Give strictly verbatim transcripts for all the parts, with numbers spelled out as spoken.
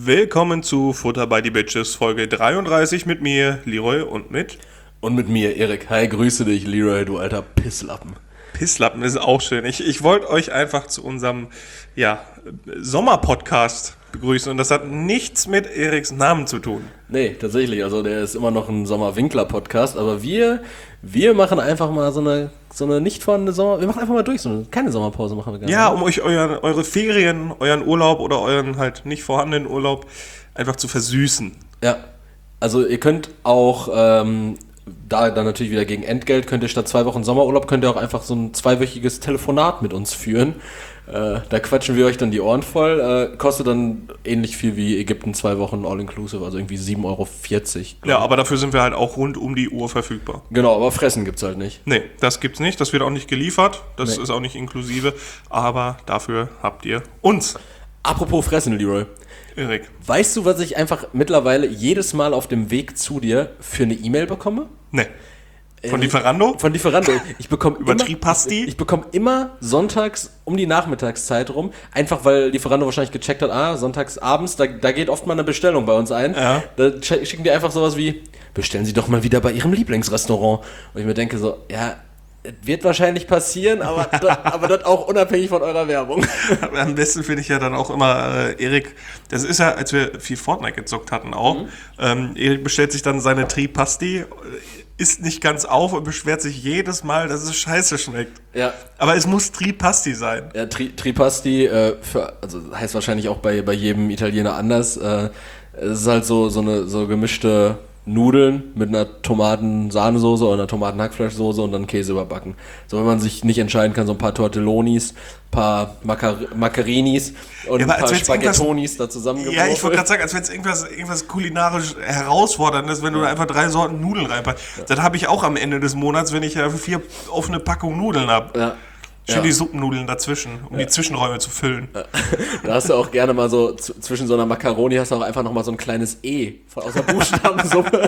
Willkommen zu Futter by the Bitches, Folge dreiunddreißig mit mir, Leroy, und mit... Und mit mir, Erik. Hi, grüße dich, Leroy, du alter Pisslappen. Pisslappen ist auch schön. Ich, ich wollte euch einfach zu unserem ja, Sommer-Podcast begrüßen und das hat nichts mit Eriks Namen zu tun. Nee, tatsächlich, also der ist immer noch ein Sommer-Winkler-Podcast, aber wir, wir machen einfach mal so eine, so eine nicht vorhandene Sommer... Wir machen einfach mal durch, so eine keine Sommerpause machen wir gar nicht. Ja, um euch euren, eure Ferien, euren Urlaub oder euren halt nicht vorhandenen Urlaub einfach zu versüßen. Ja, also ihr könnt auch... Ähm, Da dann natürlich wieder gegen Entgelt, könnt ihr statt zwei Wochen Sommerurlaub, könnt ihr auch einfach so ein zweiwöchiges Telefonat mit uns führen. Äh, da quatschen wir euch dann die Ohren voll. Äh, kostet dann ähnlich viel wie Ägypten zwei Wochen All-Inclusive, also irgendwie sieben Euro vierzig. Ja, aber dafür sind wir halt auch rund um die Uhr verfügbar. Genau, aber Fressen gibt's halt nicht. Nee, das gibt's nicht. Das wird auch nicht geliefert. Das Nee. ist auch nicht inklusive. Aber dafür habt ihr uns. Apropos Fressen, Leroy. Erik. Weißt du, was ich einfach mittlerweile jedes Mal auf dem Weg zu dir für eine E-Mail bekomme? Nee. Von Äh, Lieferando? Von Lieferando. Ich bekomme Über immer, Tripasti? Ich, ich bekomme immer sonntags um die Nachmittagszeit rum, einfach weil Lieferando wahrscheinlich gecheckt hat, ah, sonntags abends, da, da geht oft mal eine Bestellung bei uns ein. Ja. Da sch- schicken die einfach sowas wie, bestellen Sie doch mal wieder bei Ihrem Lieblingsrestaurant. Und ich mir denke so, ja, es wird wahrscheinlich passieren, aber, das, aber das auch unabhängig von eurer Werbung. Am besten finde ich ja dann auch immer äh, Erik, das ist ja, als wir viel Fortnite gezockt hatten auch, mhm. ähm, Erik bestellt sich dann seine Tripasti, isst nicht ganz auf und beschwert sich jedes Mal, dass es scheiße schmeckt. Ja. Aber es muss Tripasti sein. Ja, Tri- Tripasti, äh, für, also heißt wahrscheinlich auch bei, bei jedem Italiener anders. Äh, es ist halt so, so eine so gemischte Nudeln mit einer Tomaten-Sahnesoße oder einer Tomaten-Hackfleischsoße und dann Käse überbacken. So, wenn man sich nicht entscheiden kann, so ein paar Tortellonis, ein paar Macar- Macarinis und Ja, ein paar Spaghettonis da zusammengeworfen. Ja, ich wollte gerade sagen, als wenn es irgendwas, irgendwas kulinarisch herausforderndes, wenn du da einfach drei Sorten Nudeln reinpackst. Ja. Das habe ich auch am Ende des Monats, wenn ich ja vier offene Packungen Nudeln habe. Ja. Schön ja. Die Suppennudeln dazwischen, um ja. die Zwischenräume zu füllen. Ja. Da hast du auch gerne mal so, z- zwischen so einer Macaroni hast du auch einfach nochmal so ein kleines E von, aus der Buchstabensuppe.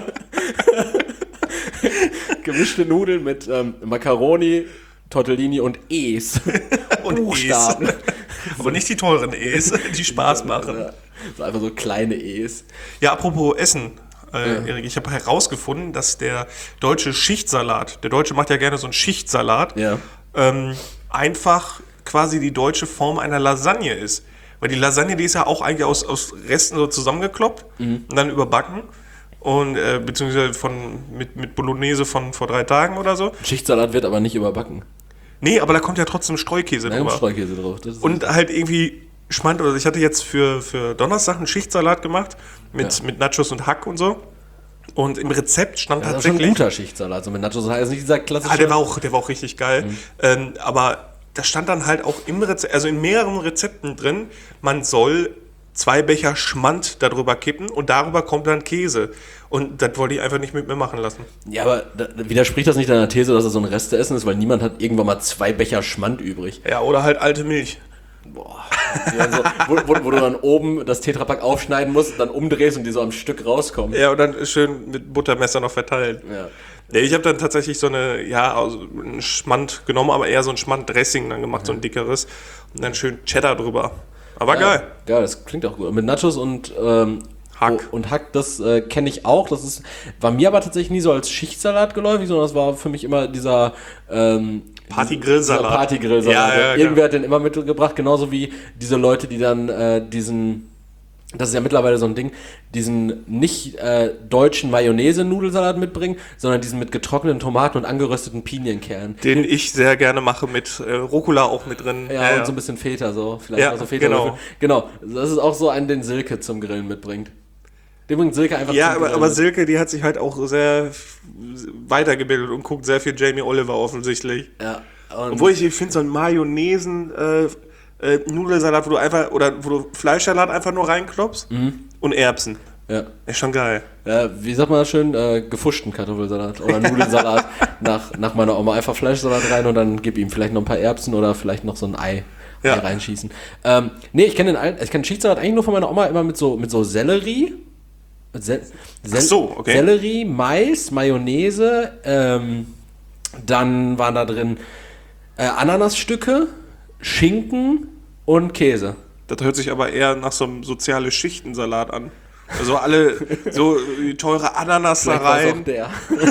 Gemischte Nudeln mit ähm, Macaroni, Tortellini und E's. Und Buchstaben. E's. Aber nicht die teuren E's, die Spaß machen. Ja. So einfach so kleine E's. Ja, apropos Essen. Äh, ja. Erik, ich habe herausgefunden, dass der deutsche Schichtsalat, der Deutsche macht ja gerne so einen Schichtsalat, ja. ähm, einfach quasi die deutsche Form einer Lasagne ist. Weil die Lasagne, die ist ja auch eigentlich aus, aus Resten so zusammengekloppt mhm. und dann überbacken. Und äh, beziehungsweise von, mit, mit Bolognese von vor drei Tagen oder so. Schichtsalat wird aber nicht überbacken. Nee, aber da kommt ja trotzdem Streukäse Nein, drüber. Streukäse drauf. Das ist und halt irgendwie Schmand, oder ich hatte jetzt für, für Donnerstag einen Schichtsalat gemacht mit, ja. mit Nachos und Hack und so. Und im Rezept stand ja, tatsächlich... Das ist schon ein guter Schichtsalat, so mit Nachos. Das heißt nicht dieser klassische... Ah, der war auch, der war auch richtig geil. Mhm. Ähm, aber da stand dann halt auch im Rezept, also in mehreren Rezepten drin, man soll zwei Becher Schmand darüber kippen und darüber kommt dann Käse. Und das wollte ich einfach nicht mit mir machen lassen. Ja, aber da, widerspricht das nicht deiner These, dass das so ein Resteessen ist, weil niemand hat irgendwann mal zwei Becher Schmand übrig. Ja, oder halt alte Milch. Boah. So, wo, wo, wo du dann oben das Tetrapack aufschneiden musst, dann umdrehst und die so am Stück rauskommen. Ja, und dann schön mit Buttermesser noch verteilen. Ja. Ja, ich habe dann tatsächlich so eine, ja, also einen Schmand genommen, aber eher so ein Schmand-Dressing dann gemacht, ja. so ein dickeres. Und dann schön Cheddar drüber. Aber ja, geil. Ja, das klingt auch gut. Mit Nachos und ähm, Hack. Und Hack, das äh, kenne ich auch. Das ist, war mir aber tatsächlich nie so als Schichtsalat geläufig, sondern das war für mich immer dieser ähm, Party-Grill-Salat. Party-Grill-Salat. Ja, ja, Irgendwer hat den immer mitgebracht, genauso wie diese Leute, die dann äh, diesen, das ist ja mittlerweile so ein Ding, diesen nicht äh, deutschen Mayonnaise-Nudelsalat mitbringen, sondern diesen mit getrockneten Tomaten und angerösteten Pinienkernen. Den ich sehr gerne mache mit äh, Rucola auch mit drin. Ja, ja, und so ein bisschen Feta so. Vielleicht ja, also Feta genau. Genau, das ist auch so ein, den Silke zum Grillen mitbringt. Den bringt Silke einfach ja, zum aber, Grillen aber mit. Silke, die hat sich halt auch sehr weitergebildet und guckt sehr viel Jamie Oliver offensichtlich. Ja. Obwohl ich, ich finde so einen Mayonnaisen äh, äh, Nudelsalat, wo du einfach, oder wo du Fleischsalat einfach nur reinklopfst mhm. und Erbsen. Ja. Ist schon geil. Ja, wie sagt man das schön? Äh, gefuschten Kartoffelsalat oder Nudelsalat nach, nach meiner Oma. Einfach Fleischsalat rein und dann gib ihm vielleicht noch ein paar Erbsen oder vielleicht noch so ein Ei, ja. Ei reinschießen. Ähm, nee, ich kenne den alten, ich kenne Schichtsalat eigentlich nur von meiner Oma immer mit so, mit so Sellerie. Se- Sel- Ach so, okay. Sellerie, Mais, Mayonnaise, ähm, dann waren da drin äh, Ananasstücke, Schinken und Käse. Das hört sich aber eher nach so einem soziale Schichtensalat an. Also alle so teure Ananas da rein. Der.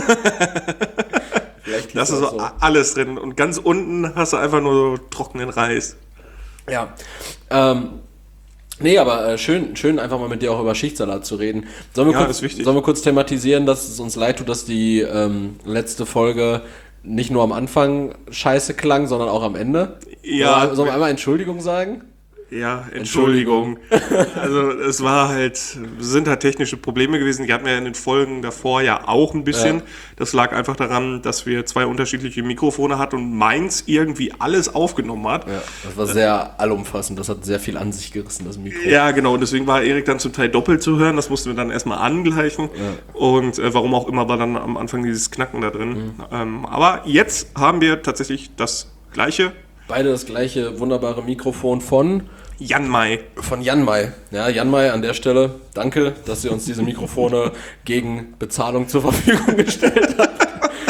Da hast du so, so alles drin. Und ganz unten hast du einfach nur so trockenen Reis. Ja. Ähm, nee, aber äh, schön, schön einfach mal mit dir auch über Schichtsalat zu reden. Sollen wir, ja, kurz, das ist wichtig. Sollen wir kurz thematisieren, dass es uns leid tut, dass die ähm, letzte Folge nicht nur am Anfang scheiße klang, sondern auch am Ende? Ja. Sollen wir einmal Entschuldigung sagen? Ja, Entschuldigung. Also es war halt, sind halt technische Probleme gewesen. Die hatten wir ja in den Folgen davor ja auch ein bisschen. Ja. Das lag einfach daran, dass wir zwei unterschiedliche Mikrofone hatten und meins irgendwie alles aufgenommen hat. Ja, das war sehr allumfassend. Das hat sehr viel an sich gerissen, das Mikro. Ja, genau. Und deswegen war Erik dann zum Teil doppelt zu hören. Das mussten wir dann erstmal angleichen. Ja. Und äh, warum auch immer war dann am Anfang dieses Knacken da drin. Mhm. Ähm, aber jetzt haben wir tatsächlich das Gleiche. Beide das gleiche wunderbare Mikrofon von Janmai. Von Janmai. Ja, Janmai an der Stelle, danke, dass ihr uns diese Mikrofone gegen Bezahlung zur Verfügung gestellt habt.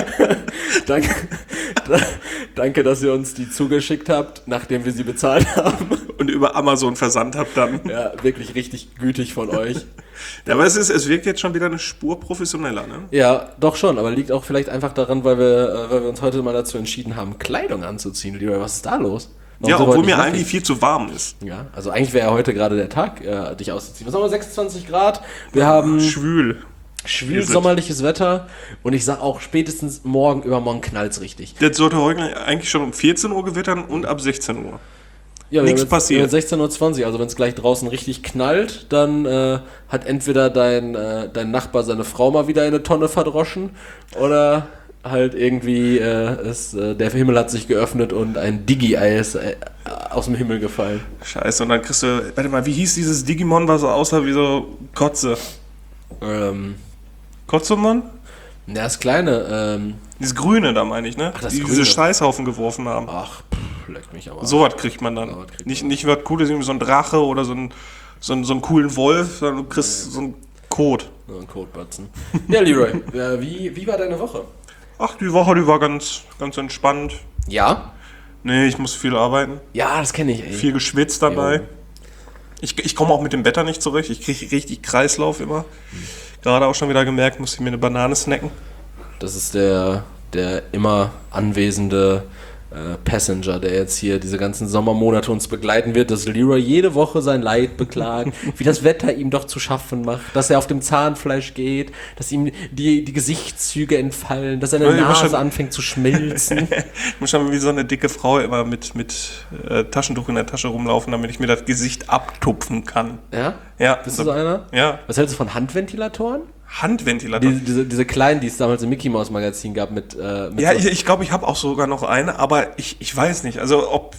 danke, da, danke, dass ihr uns die zugeschickt habt, nachdem wir sie bezahlt haben. Und über Amazon versandt habt dann. Ja, wirklich richtig gütig von euch. Ja, aber es, ist, es wirkt jetzt schon wieder eine Spur professioneller, ne? Ja, doch schon, aber liegt auch vielleicht einfach daran, weil wir, weil wir uns heute mal dazu entschieden haben, Kleidung anzuziehen. Lieber, was ist da los? Warum ja, obwohl mir eigentlich viel zu warm ist. Ja, also eigentlich wäre ja heute gerade der Tag, äh, dich auszuziehen. Was haben wir, sechsundzwanzig Grad? Wir haben schwül. Schwül sommerliches Wetter und ich sag auch spätestens morgen, übermorgen knallt's richtig. Das sollte heute eigentlich schon um vierzehn Uhr gewittern und ab sechzehn Uhr. Ja, nichts passiert. sechzehn Uhr zwanzig, also wenn es gleich draußen richtig knallt, dann äh, hat entweder dein, äh, dein Nachbar seine Frau mal wieder in eine Tonne verdroschen oder halt irgendwie äh, ist, äh, der Himmel hat sich geöffnet und ein Digi-Ei ist äh, aus dem Himmel gefallen. Scheiße, und dann kriegst du, warte mal, wie hieß dieses Digimon, was so aussah wie so Kotze? Ähm... Kotzemon? Ja, das kleine. Ähm, Dieses Grüne da meine ich, ne? Ach, das die Grüne. Diese Scheißhaufen geworfen haben. Ach, pff, leck mich aber. So was kriegt man dann. So kriegt nicht, man. nicht was Cooles, irgendwie so ein Drache oder so ein, so ein, so einen coolen Wolf, sondern du kriegst so einen Kot. So ein Kotbatzen. Ja, Leroy, äh, wie, wie war deine Woche? Ach, die Woche, die war ganz, ganz entspannt. Ja? Nee, ich muss viel arbeiten. Ja, das kenne ich, ey. Viel geschwitzt dabei. Jo. Ich, ich komme auch mit dem Wetter nicht zurecht. Ich kriege richtig Kreislauf immer. Hm. Gerade auch schon wieder gemerkt, muss ich mir eine Banane snacken. Das ist der, der immer anwesende äh, Passenger, der jetzt hier diese ganzen Sommermonate uns begleiten wird, dass Leroy jede Woche sein Leid beklagt, wie das Wetter ihm doch zu schaffen macht, dass er auf dem Zahnfleisch geht, dass ihm die, die Gesichtszüge entfallen, dass seine Nase schon, anfängt zu schmelzen. Ich muss schon wie so eine dicke Frau immer mit, mit äh, Taschentuch in der Tasche rumlaufen, damit ich mir das Gesicht abtupfen kann. Ja? Ja. Bist du so einer? Ja. Was hältst du von Handventilatoren? Handventilatoren? Die, diese, diese kleinen, die es damals im Mickey Mouse Magazin gab mit... Äh, mit ja, so ich glaube, ich, glaub, ich habe auch sogar noch eine, aber ich, ich weiß nicht, also ob...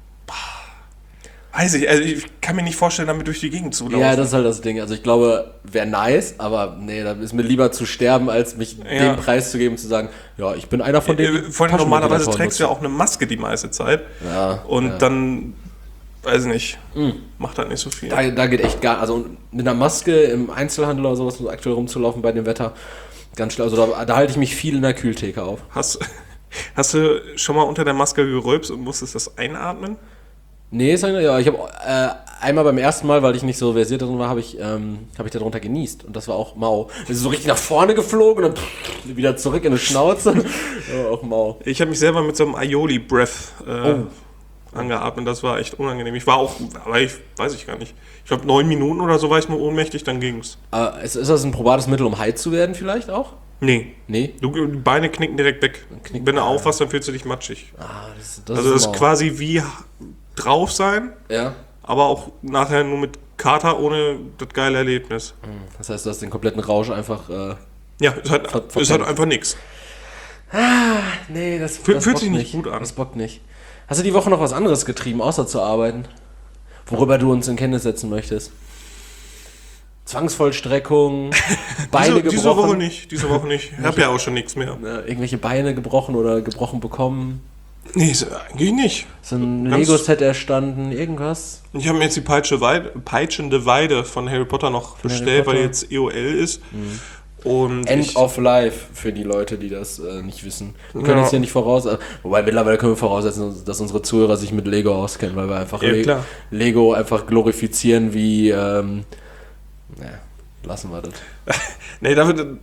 Weiß ich, also ich kann mir nicht vorstellen, damit durch die Gegend zu laufen. Ja, das ist halt das Ding. Also ich glaube, wäre nice, aber nee, da ist mir lieber zu sterben, als mich ja. den Preis zu geben und zu sagen, ja, ich bin einer von denen. Äh, vor allem normalerweise trägst du ja auch eine Maske die meiste Zeit. Ja. Und ja. dann, weiß nicht, mhm. macht halt nicht so viel. Da, da geht echt gar, also mit einer Maske im Einzelhandel oder sowas aktuell rumzulaufen bei dem Wetter, ganz schlimm. Also da, da halte ich mich viel in der Kühltheke auf. Hast, hast du schon mal unter der Maske gerülpst und musstest das einatmen? Nee, ja, ich habe äh, einmal beim ersten Mal, weil ich nicht so versiert darin war, habe ich, ähm, hab ich darunter genießt. Und das war auch mau. Das ist so richtig nach vorne geflogen und dann pff, wieder zurück in die Schnauze. Ja, auch mau. Ich habe mich selber mit so einem Aioli-Breath äh, oh. angeatmet. Das war echt unangenehm. Ich war auch, aber ich weiß ich gar nicht. Ich glaube, neun Minuten oder so war ich nur ohnmächtig, dann ging's. Äh, ist, ist das ein probates Mittel, um high zu werden vielleicht auch? Nee. Nee? Du, die Beine knicken direkt weg. Knicken, Wenn du aufwachst, dann fühlst du dich matschig. Ah, das, das also ist das ist quasi wie drauf sein, ja. aber auch nachher nur mit Kater ohne das geile Erlebnis. Das heißt, du hast den kompletten Rausch einfach... Äh, ja, ist halt, ver- ist halt einfach nix. Ah, nee, das, Fühl, das fühlt sich nicht nicht gut an. Das bockt nicht. Hast du die Woche noch was anderes getrieben, außer zu arbeiten? Worüber du uns in Kenntnis setzen möchtest? Zwangsvollstreckung, Beine diese, gebrochen? Diese Woche nicht, diese Woche nicht. Ich habe ja auch schon nichts mehr. Ja, irgendwelche Beine gebrochen oder gebrochen bekommen? Nee, eigentlich nicht. So ein Lego-Set erstanden, irgendwas? Ich habe mir jetzt die Peitsche Weide, peitschende Weide von Harry Potter noch von bestellt, weil die jetzt E O L ist. Mhm. Und End ich, of Life für die Leute, die das äh, nicht wissen. Wir können Ja. jetzt hier nicht voraus... Äh, wobei mittlerweile können wir voraussetzen, dass unsere Zuhörer sich mit Lego auskennen, weil wir einfach Ja, Le- klar. Lego einfach glorifizieren wie... Ähm, naja, lassen wir das. nee, damit...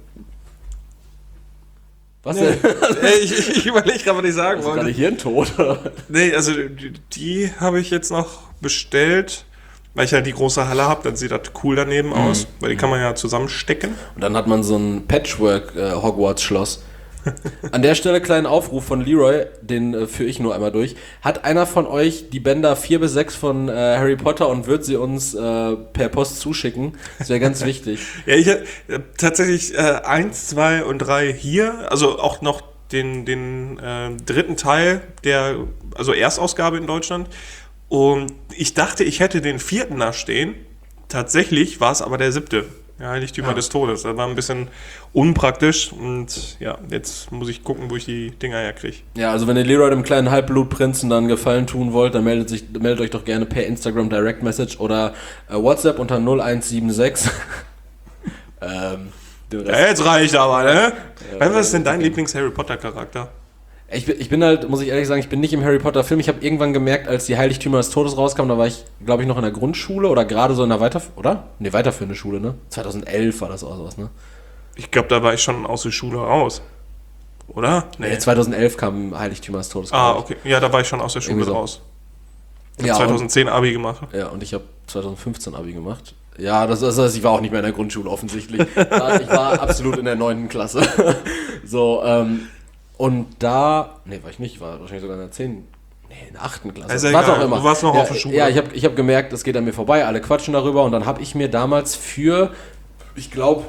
Was Nee. denn? Ey, ich ich, ich überlege gerade, was ich sagen Also gerade wollte. Hirntod? Nee, also die, die habe ich jetzt noch bestellt, weil ich halt die große Halle habe, dann sieht das cool daneben aus, weil die kann man ja zusammenstecken. Und dann hat man so ein Patchwork-Hogwarts-Schloss. An der Stelle kleinen Aufruf von Leroy, den äh, führe ich nur einmal durch. Hat einer von euch die Bänder vier bis sechs von äh, Harry Potter und wird sie uns äh, per Post zuschicken? Das wäre ganz wichtig. Ja, ich habe tatsächlich äh, eins, zwei und drei hier, also auch noch den, den äh, dritten Teil der, also Erstausgabe in Deutschland. Und ich dachte, ich hätte den vierten da stehen. Tatsächlich war es aber der siebte. Ja, Heiligtümer Ah. des Todes. Das war ein bisschen unpraktisch. Und ja, jetzt muss ich gucken, wo ich die Dinger herkriege. Ja, also wenn ihr Leroy dem kleinen Halbblutprinzen dann einen Gefallen tun wollt, dann meldet, sich, meldet euch doch gerne per Instagram Direct Message oder äh, WhatsApp unter null eins sieben sechs. ähm, den Rest- Ja, jetzt reicht aber, ne? Ja, was ist denn dein Lieblings-Harry Potter-Charakter? Ich bin, ich bin halt, muss ich ehrlich sagen, ich bin nicht im Harry Potter Film. Ich habe irgendwann gemerkt, als die Heiligtümer des Todes rauskamen, da war ich, glaube ich, noch in der Grundschule oder gerade so in der Weiter... Oder? Ne, weiterführende Schule, ne? zweitausendelf war das auch sowas, ne? Ich glaube, da war ich schon aus der Schule raus. Oder? Nee, zweitausendelf kam Heiligtümer des Todes. Ah, glaub ich. okay. Ja, da war ich schon aus der Schule Irgendwie so. raus. Ich Ja, habe und, zweitausendzehn Abi gemacht. ja, und ich habe zweitausendfünfzehn Abi gemacht. Ja, das, das heißt, ich war auch nicht mehr in der Grundschule offensichtlich. Ja, ich war absolut in der neunten Klasse. So, ähm, und da, nee, war ich nicht, ich war wahrscheinlich sogar in der zehnten Nee, in der achten Klasse. Ist ja Was egal, auch immer. du warst noch ja, auf der Schule. Ja, ich habe ich hab gemerkt, es geht an mir vorbei, alle quatschen darüber und dann habe ich mir damals für, ich glaube,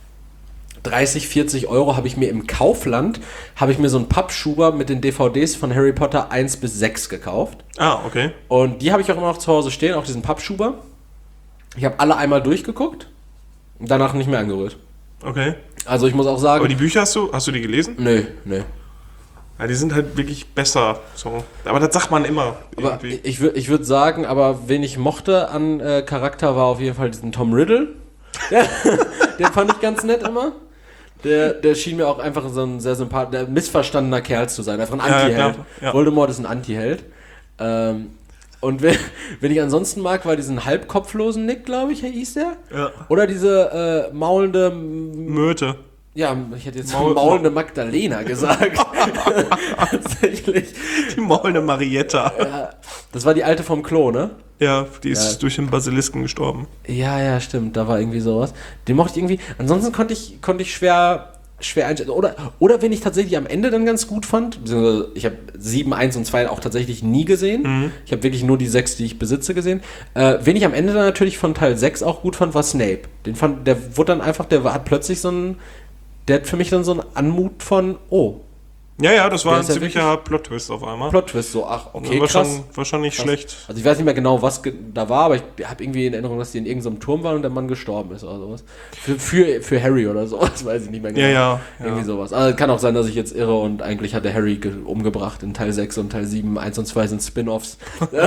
dreißig, vierzig Euro habe ich mir im Kaufland, habe ich mir so einen Pappschuber mit den D V Ds von Harry Potter eins bis sechs gekauft. Ah, okay. Und die habe ich auch immer noch zu Hause stehen, auch diesen Pappschuber. Ich habe alle einmal durchgeguckt und danach nicht mehr angerührt. Okay. Also ich muss auch sagen... Aber die Bücher hast du, hast du die gelesen? Nö, nö. Ja, die sind halt wirklich besser. So. Aber das sagt man immer. Aber Irgendwie. ich, wür- ich würde sagen, aber wen ich mochte an äh, Charakter war auf jeden Fall diesen Tom Riddle. Ja, den fand ich ganz nett immer. Der, der schien mir auch einfach so ein sehr sympathischer, missverstandener Kerl zu sein. Einfach ein Ja, Anti-Held. klar, ja. Voldemort ist ein Anti-Held. Ähm, und wen, wen ich ansonsten mag, war diesen halbkopflosen Nick, glaube ich, hieß der. Ja. Oder diese äh, maulende... M- Möte. Ja, ich hätte jetzt Maul- maulende Magdalena gesagt. Tatsächlich. Die maulende Marietta. Ja, das war die alte vom Klo, ne? Ja, die ist Ja. durch den Basilisken gestorben. Ja, ja, stimmt, da war irgendwie sowas. Den mochte ich irgendwie. Ansonsten konnte ich, konnte ich schwer, schwer einschätzen. Oder, oder wen ich tatsächlich am Ende dann ganz gut fand, beziehungsweise ich habe sieben, eins und zwei auch tatsächlich nie gesehen. Mhm. Ich habe wirklich nur die sechs, die ich besitze, gesehen. Äh, wen ich am Ende dann natürlich von Teil sechs auch gut fand, war Snape. Den fand, der wurde dann einfach, der war, hat plötzlich so ein, der hat für mich dann so einen Anmut von, oh, Ja, ja, das war Der ein ist ja ziemlicher Plot-Twist auf einmal. Plot-Twist, so, ach, okay, war, krass. schon, war schon nicht Krass. schlecht. Also ich weiß nicht mehr genau, was ge- da war, aber ich habe irgendwie in Erinnerung, dass die in irgendeinem Turm waren und der Mann gestorben ist oder sowas. Für, für, für Harry oder sowas, weiß ich nicht mehr genau. Ja, ja, Irgendwie ja. sowas. Also kann auch sein, dass ich jetzt irre und eigentlich hat der Harry ge- umgebracht in Teil sechs und Teil sieben. eins und zwei sind Spin-Offs,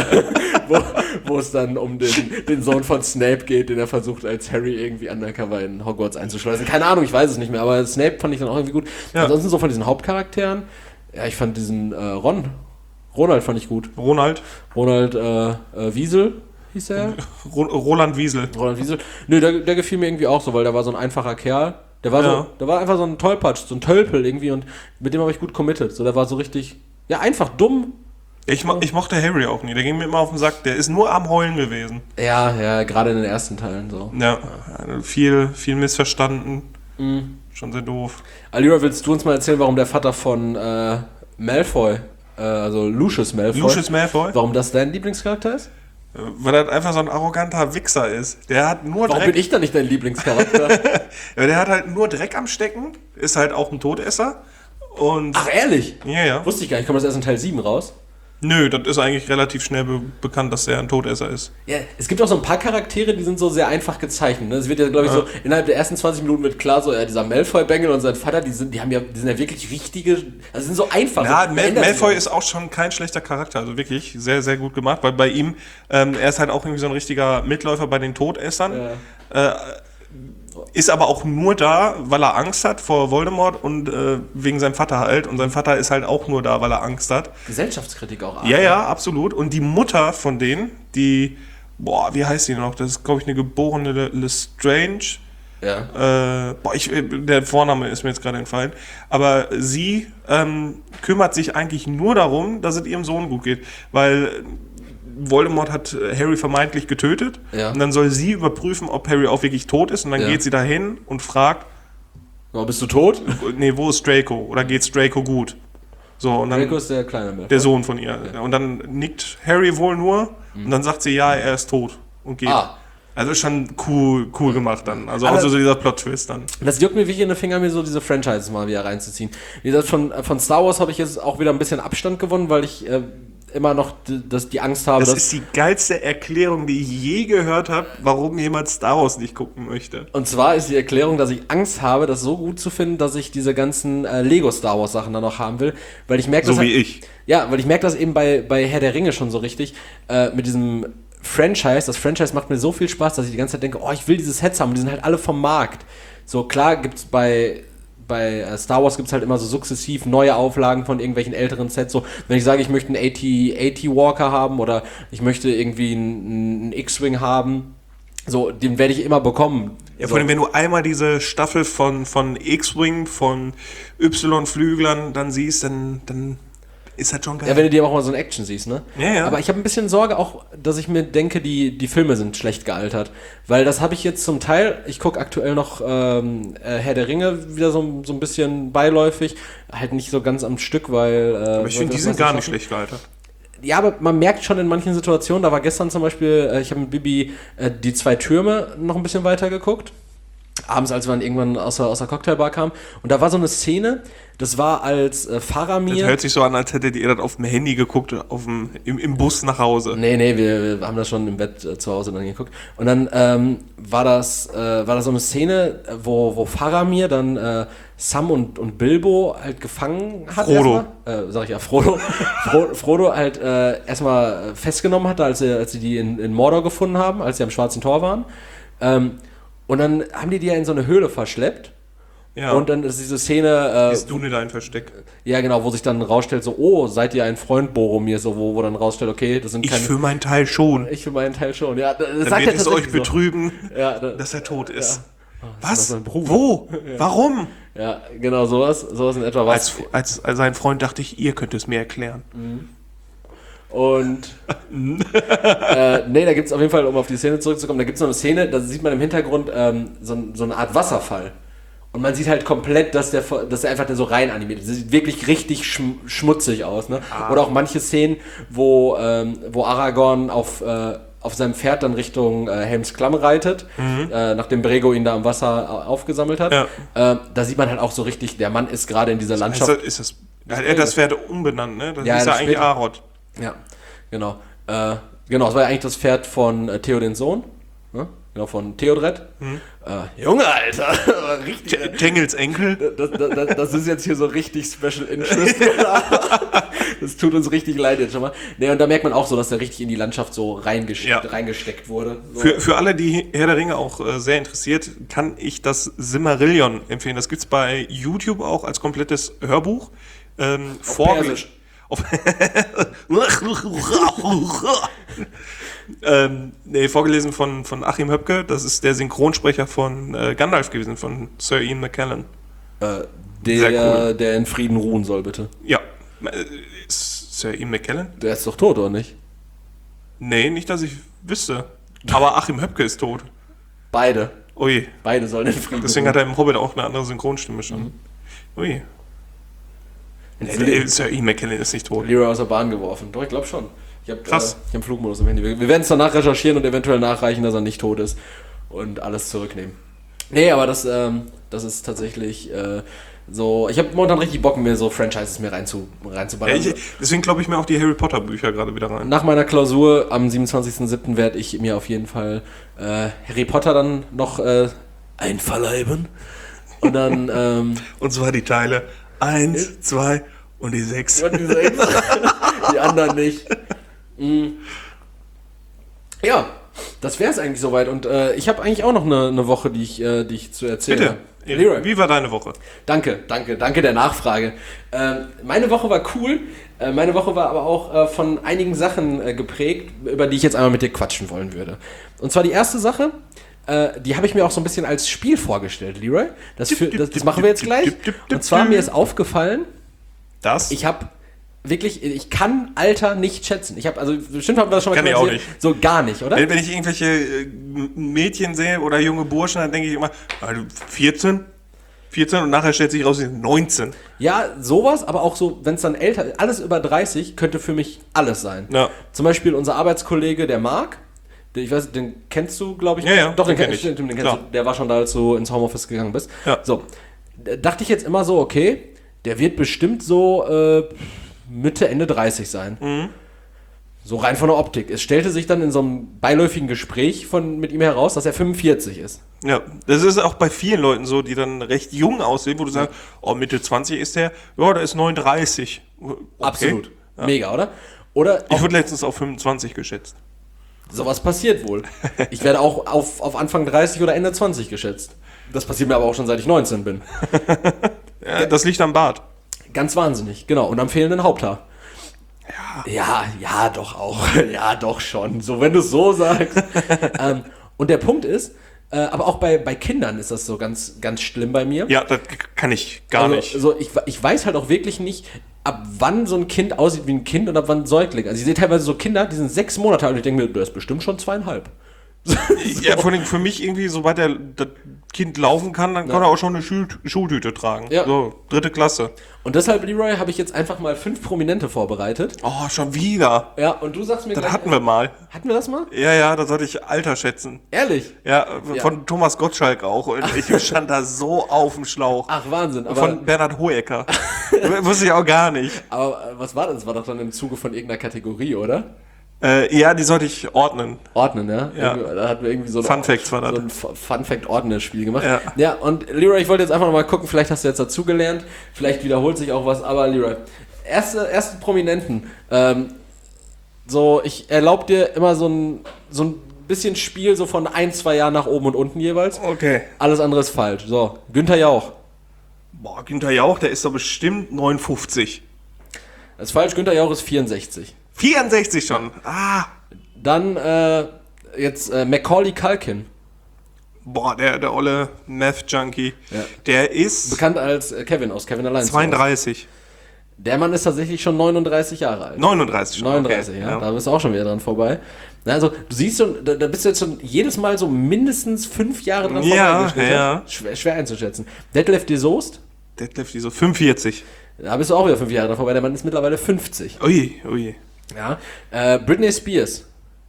wo, wo es dann um den, den Sohn von Snape geht, den er versucht als Harry irgendwie undercover in Hogwarts einzuschleusen. Keine Ahnung, ich weiß es nicht mehr, aber Snape fand ich dann auch irgendwie gut. Ja. Ansonsten so von diesen Hauptcharakteren, ja, ich fand diesen äh, Ron, Ronald fand ich gut. Ronald. Ronald äh, äh, Wiesel hieß er. Ro Roland Wiesel. Ronald Wiesel. Nö, der, der gefiel mir irgendwie auch so, weil der war so ein einfacher Kerl. Der war Ja. so, der war einfach so ein Tollpatsch, so ein Tölpel irgendwie und mit dem habe ich gut committed. So, der war so richtig, ja, einfach dumm. Ich, mo ich mochte Harry auch nie. Der ging mir immer auf den Sack. Der ist nur am Heulen gewesen. Ja, ja, gerade in den ersten Teilen so. Ja, viel, viel missverstanden. Mhm. Schon sehr doof. Alira, willst du uns mal erzählen, warum der Vater von äh, Malfoy, äh, also Lucius Malfoy, Lucius Malfoy, warum das dein Lieblingscharakter ist? weil er einfach so ein arroganter Wichser ist. Der hat nur Warum Dreck. bin ich dann nicht dein Lieblingscharakter? Ja, der hat halt nur Dreck am Stecken. Ist halt auch ein Todesser. Und Ach, ehrlich? ja, ja. Wusste ich gar nicht, kommt das erst in Teil sieben raus? Nö, das ist eigentlich relativ schnell be bekannt, dass er ein Todesser ist. Ja, es gibt auch so ein paar Charaktere, die sind so sehr einfach gezeichnet. Ne? Es wird ja, glaube ich, so, innerhalb der ersten zwanzig Minuten wird klar, so, ja, dieser Malfoy-Bengel und sein Vater, die sind, die haben ja, die sind ja wirklich richtige, also sind so einfach. Ja, so, Mal verändern Malfoy sich. ist auch schon kein schlechter Charakter, also wirklich sehr, sehr gut gemacht, weil bei ihm, ähm, er ist halt auch irgendwie so ein richtiger Mitläufer bei den Todessern. Ja. Äh, ist aber auch nur da, weil er Angst hat vor Voldemort und äh, wegen seinem Vater halt. Und sein Vater ist halt auch nur da, weil er Angst hat. Gesellschaftskritik auch. Ja, ja, absolut. Und die Mutter von denen, die, boah, wie heißt die noch? Das ist, glaube ich, eine geborene Lestrange. Ja. Äh, boah, ich, der Vorname ist mir jetzt gerade entfallen. Aber sie ähm, kümmert sich eigentlich nur darum, dass es ihrem Sohn gut geht. Weil Voldemort hat Harry vermeintlich getötet. Ja. Und dann soll sie überprüfen, ob Harry auch wirklich tot ist. Und dann ja. geht sie dahin und fragt: oh, bist du tot? Nee, wo ist Draco? Oder geht's Draco gut? So, und dann, Draco ist der kleine Malfoy. Der Sohn von ihr. Ja. Und dann nickt Harry wohl nur. Mhm. Und dann sagt sie, ja, er ist tot. Und geht. Ah. Also ist schon cool, cool gemacht dann. Also auch so dieser Plot-Twist dann. Das juckt mir wirklich in den Finger, mir so diese Franchises mal wieder reinzuziehen. Wie gesagt, von, von Star Wars habe ich jetzt auch wieder ein bisschen Abstand gewonnen, weil ich äh, immer noch die, das, die Angst habe. Das ist die geilste Erklärung, die ich je gehört habe, warum jemand Star Wars nicht gucken möchte. Und zwar ist die Erklärung, dass ich Angst habe, das so gut zu finden, dass ich diese ganzen äh, Lego-Star Wars-Sachen dann noch haben will. Weil ich merke, so das wie halt, ich. Ja, weil ich merke das eben bei, bei Herr der Ringe schon so richtig, äh, mit diesem Franchise, das Franchise macht mir so viel Spaß, dass ich die ganze Zeit denke, oh, ich will diese Sets haben, die sind halt alle vom Markt. So, klar gibt's bei, bei Star Wars gibt's halt immer so sukzessiv neue Auflagen von irgendwelchen älteren Sets, so, wenn ich sage, ich möchte einen achtzig Walker haben oder ich möchte irgendwie einen, einen X-Wing haben, so, den werde ich immer bekommen. Ja, vor allem, wenn du einmal diese Staffel von, von X-Wing, von Y-Flüglern dann siehst, dann, dann ist halt schon geil. Ja, wenn du dir auch mal so eine Action siehst, ne? Ja, ja. Aber ich habe ein bisschen Sorge auch, dass ich mir denke, die, die Filme sind schlecht gealtert. Weil das habe ich jetzt zum Teil, ich gucke aktuell noch ähm, Herr der Ringe wieder so, so ein bisschen beiläufig. Halt nicht so ganz am Stück, weil... Äh, aber ich finde, die sind gar nicht schlecht gealtert. Ja, aber man merkt schon in manchen Situationen, da war gestern zum Beispiel, äh, ich habe mit Bibi äh, die zwei Türme noch ein bisschen weiter geguckt. Abends, als wir dann irgendwann aus der, aus der Cocktailbar kamen. Und da war so eine Szene, das war als äh, Faramir... Das hört sich so an, als hättet ihr das auf dem Handy geguckt, auf dem, im, im Bus nach Hause. Nee, nee, wir, wir haben das schon im Bett äh, zu Hause dann geguckt. Und dann ähm, war das äh, war das so eine Szene, wo, wo Faramir dann äh, Sam und, und Bilbo halt gefangen hat. Frodo. Äh, sag ich ja, Frodo. Fro, Frodo halt äh, erstmal festgenommen hatte, als sie, als sie die in, in Mordor gefunden haben, als sie am Schwarzen Tor waren. Ähm, Und dann haben die die ja in so eine Höhle verschleppt. Ja. Und dann ist diese Szene... Äh, ist Dune da ein Versteck? Ja, genau, wo sich dann rausstellt, so, oh, seid ihr ein Freund Boromir? So, wo, wo dann rausstellt, okay, das sind ich keine... Ich für meinen Teil schon. Ich für meinen Teil schon, ja. Das dann sagt wird es euch betrügen, so. Ja, da, dass er tot ist. Ja. Oh, was? Wo? Ja. Warum? Ja, genau, sowas, sowas in etwa. Was. Als, als, als sein Freund dachte ich, ihr könnt es mir erklären. Mhm. Und äh, nee, da gibt es auf jeden Fall, um auf die Szene zurückzukommen, da gibt es noch eine Szene, da sieht man im Hintergrund ähm, so, so eine Art Wasserfall. Und man sieht halt komplett, dass der, dass der einfach der so rein animiert ist. Das sieht wirklich richtig schm- schmutzig aus. Ne? Ah. Oder auch manche Szenen, wo, ähm, wo Aragorn auf, äh, auf seinem Pferd dann Richtung äh, Helms Klamm reitet, mhm. äh, nachdem Brego ihn da am Wasser aufgesammelt hat. Ja. Äh, da sieht man halt auch so richtig, der Mann ist gerade in dieser Landschaft. Also ist das, hat er das Pferd umbenannt, ne? Das ja, ist ja eigentlich Arod. Ja, genau. Äh, genau, das war ja eigentlich das Pferd von äh, Theodens Sohn. Ne? Genau, von Theodred. Hm. Äh, Junge, Alter! richtig, T- Tengels Enkel. Das, das, das ist jetzt hier so richtig Special Interest. Das tut uns richtig leid jetzt schon mal. Nee, und da merkt man auch so, dass der richtig in die Landschaft so reingesteckt, ja. reingesteckt wurde. So. Für, für alle, die Herr der Ringe auch äh, sehr interessiert, kann ich das Silmarillion empfehlen. Das gibt's bei YouTube auch als komplettes Hörbuch. Ähm, Vorgelesen. Auf ähm, nee, vorgelesen von, von Achim Höpke, das ist der Synchronsprecher von äh, Gandalf gewesen, von Sir Ian McKellen. Äh, der, cool. der in Frieden ruhen soll, bitte. Ja. Äh, Sir Ian McKellen? Der ist doch tot, oder nicht? Nee, nicht, dass ich wüsste. Aber Achim Höpke ist tot. Beide. Ui. Beide sollen in Frieden Deswegen ruhen. hat er im Hobbit auch eine andere Synchronstimme schon. Mhm. Ui. Nee, Sir Ian McKellen ist nicht tot. Leroy aus der Bahn geworfen. Doch, ich glaube schon. Ich habe Krass. Äh, ich hab einen Flugmodus im Handy. Wir, wir werden es danach recherchieren und eventuell nachreichen, dass er nicht tot ist. Und alles zurücknehmen. Nee, aber das, ähm, das ist tatsächlich äh, so... Ich habe momentan richtig Bock, mir so Franchises mir reinzu, reinzuballern. Ja, ich, deswegen glaube ich mir auch die Harry Potter Bücher gerade wieder rein. Nach meiner Klausur am siebenundzwanzigsten siebten werde ich mir auf jeden Fall äh, Harry Potter dann noch äh, einverleiben. Und dann... Ähm, und zwar die Teile eins, zwei und die sechs. Und die sechs. Die anderen nicht. Mhm. Ja, das wäre es eigentlich soweit. Und äh, ich habe eigentlich auch noch eine, eine Woche, die ich, äh, die ich zu erzählen habe. Bitte, Leroy. Wie war deine Woche? Danke, danke, danke der Nachfrage. Ähm, meine Woche war cool. Äh, meine Woche war aber auch äh, von einigen Sachen äh, geprägt, über die ich jetzt einmal mit dir quatschen wollen würde. Und zwar die erste Sache, äh, die habe ich mir auch so ein bisschen als Spiel vorgestellt, Leroy. Das, für, das, das machen wir jetzt gleich. Und zwar mir ist aufgefallen, das? ich habe wirklich, ich kann Alter nicht schätzen. Ich habe, also bestimmt haben wir das schon mal kann ich auch nicht. So gar nicht, oder? Wenn, wenn ich irgendwelche äh, Mädchen sehe oder junge Burschen, dann denke ich immer, also vierzehn? vierzehn und nachher stellt sich raus, neunzehn. Ja, sowas, aber auch so, wenn es dann älter, alles über dreißig könnte für mich alles sein. Ja. Zum Beispiel unser Arbeitskollege, der Marc, der, ich weiß, den kennst du, glaube ich. Ja, ja, Doch, den, den kenn kenn ich. Den kennst du. Der war schon da, als du ins Homeoffice gegangen bist. Ja. So, da dachte ich jetzt immer so, okay, der wird bestimmt so äh, Mitte, Ende dreißig sein. Mhm. So rein von der Optik. Es stellte sich dann in so einem beiläufigen Gespräch von, mit ihm heraus, dass er fünfundvierzig ist. Ja, das ist auch bei vielen Leuten so, die dann recht jung aussehen, wo du sagst, oh, Mitte zwanzig ist der, ja, der ist neununddreißig. Okay. Absolut. Ja. Mega, oder? Oder ich wurde letztens auf fünfundzwanzig geschätzt. Sowas passiert wohl. Ich werde auch auf, auf Anfang dreißig oder Ende zwanzig geschätzt. Das passiert mir aber auch schon, seit ich neunzehn bin. Ja, das liegt am Bart. Ganz wahnsinnig, genau. Und am fehlenden Haupthaar. Ja. Ja, ja, doch auch. Ja, doch schon. So, wenn du es so sagst. ähm, und der Punkt ist, äh, aber auch bei, bei Kindern ist das so ganz, ganz schlimm bei mir. Ja, das kann ich gar also, nicht. So, ich, ich weiß halt auch wirklich nicht, ab wann so ein Kind aussieht wie ein Kind und ab wann ein Säugling. Also ich sehe teilweise so Kinder, die sind sechs Monate alt und ich denke mir, der ist bestimmt schon zweieinhalb. So. Ja, vor allem für mich irgendwie, sobald der, das Kind laufen kann, dann ja. kann er auch schon eine Schul- Schultüte tragen. Ja. So, dritte Klasse. Und deshalb, Leroy, habe ich jetzt einfach mal fünf Prominente vorbereitet. Oh, schon wieder. Ja, und du sagst mir Das gleich, hatten wir mal. Hatten wir das mal? Ja, ja, da sollte ich Alter schätzen. Ehrlich? Ja, von Ja. Thomas Gottschalk auch. Und ich stand da so auf dem Schlauch. Ach, Wahnsinn. Aber, Von Bernhard Hohecker. Wusste ich auch gar nicht. aber äh, was war das? Das war doch dann im Zuge von irgendeiner Kategorie, oder? Äh, ja, die sollte ich ordnen. Ordnen, ja? Ja. Irgendwie- Da hatten wir irgendwie so ein, Fun Facts war das. so ein F- Fun-Fact-Ordner-Spiel gemacht. Ja. ja, und Leroy, ich wollte jetzt einfach noch mal gucken, vielleicht hast du jetzt dazugelernt, vielleicht wiederholt sich auch was, aber Leroy, erste, erste Prominenten, ähm, so, ich erlaube dir immer so ein, so ein bisschen Spiel so von ein, zwei Jahren nach oben und unten jeweils. Okay. Alles andere ist falsch. So, Günther Jauch. Boah, Günther Jauch, der ist doch bestimmt neunundfünfzig. Das ist falsch, Günther Jauch ist vierundsechzig. vierundsechzig schon. Ah. Dann äh, jetzt äh, Macaulay Culkin. Boah, der, der olle Meth-Junkie. Ja. Der ist Bekannt als äh, Kevin aus Kevin allein. zu Hause. zweiunddreißig. Der Mann ist tatsächlich schon neununddreißig Jahre alt. neununddreißig schon. neununddreißig, okay. ja. Da bist du auch schon wieder dran vorbei. Na, also, du siehst schon, da, da bist du jetzt schon jedes Mal so mindestens fünf Jahre dran Ja, vorbeigeschnitten. ja. Schwer, schwer einzuschätzen. Detlef de Soest, Detlef, die so fünfundvierzig. da bist du auch wieder fünf Jahre dran vorbei. Der Mann ist mittlerweile fünfzig. Ui, ui. Ja. Äh, Britney Spears.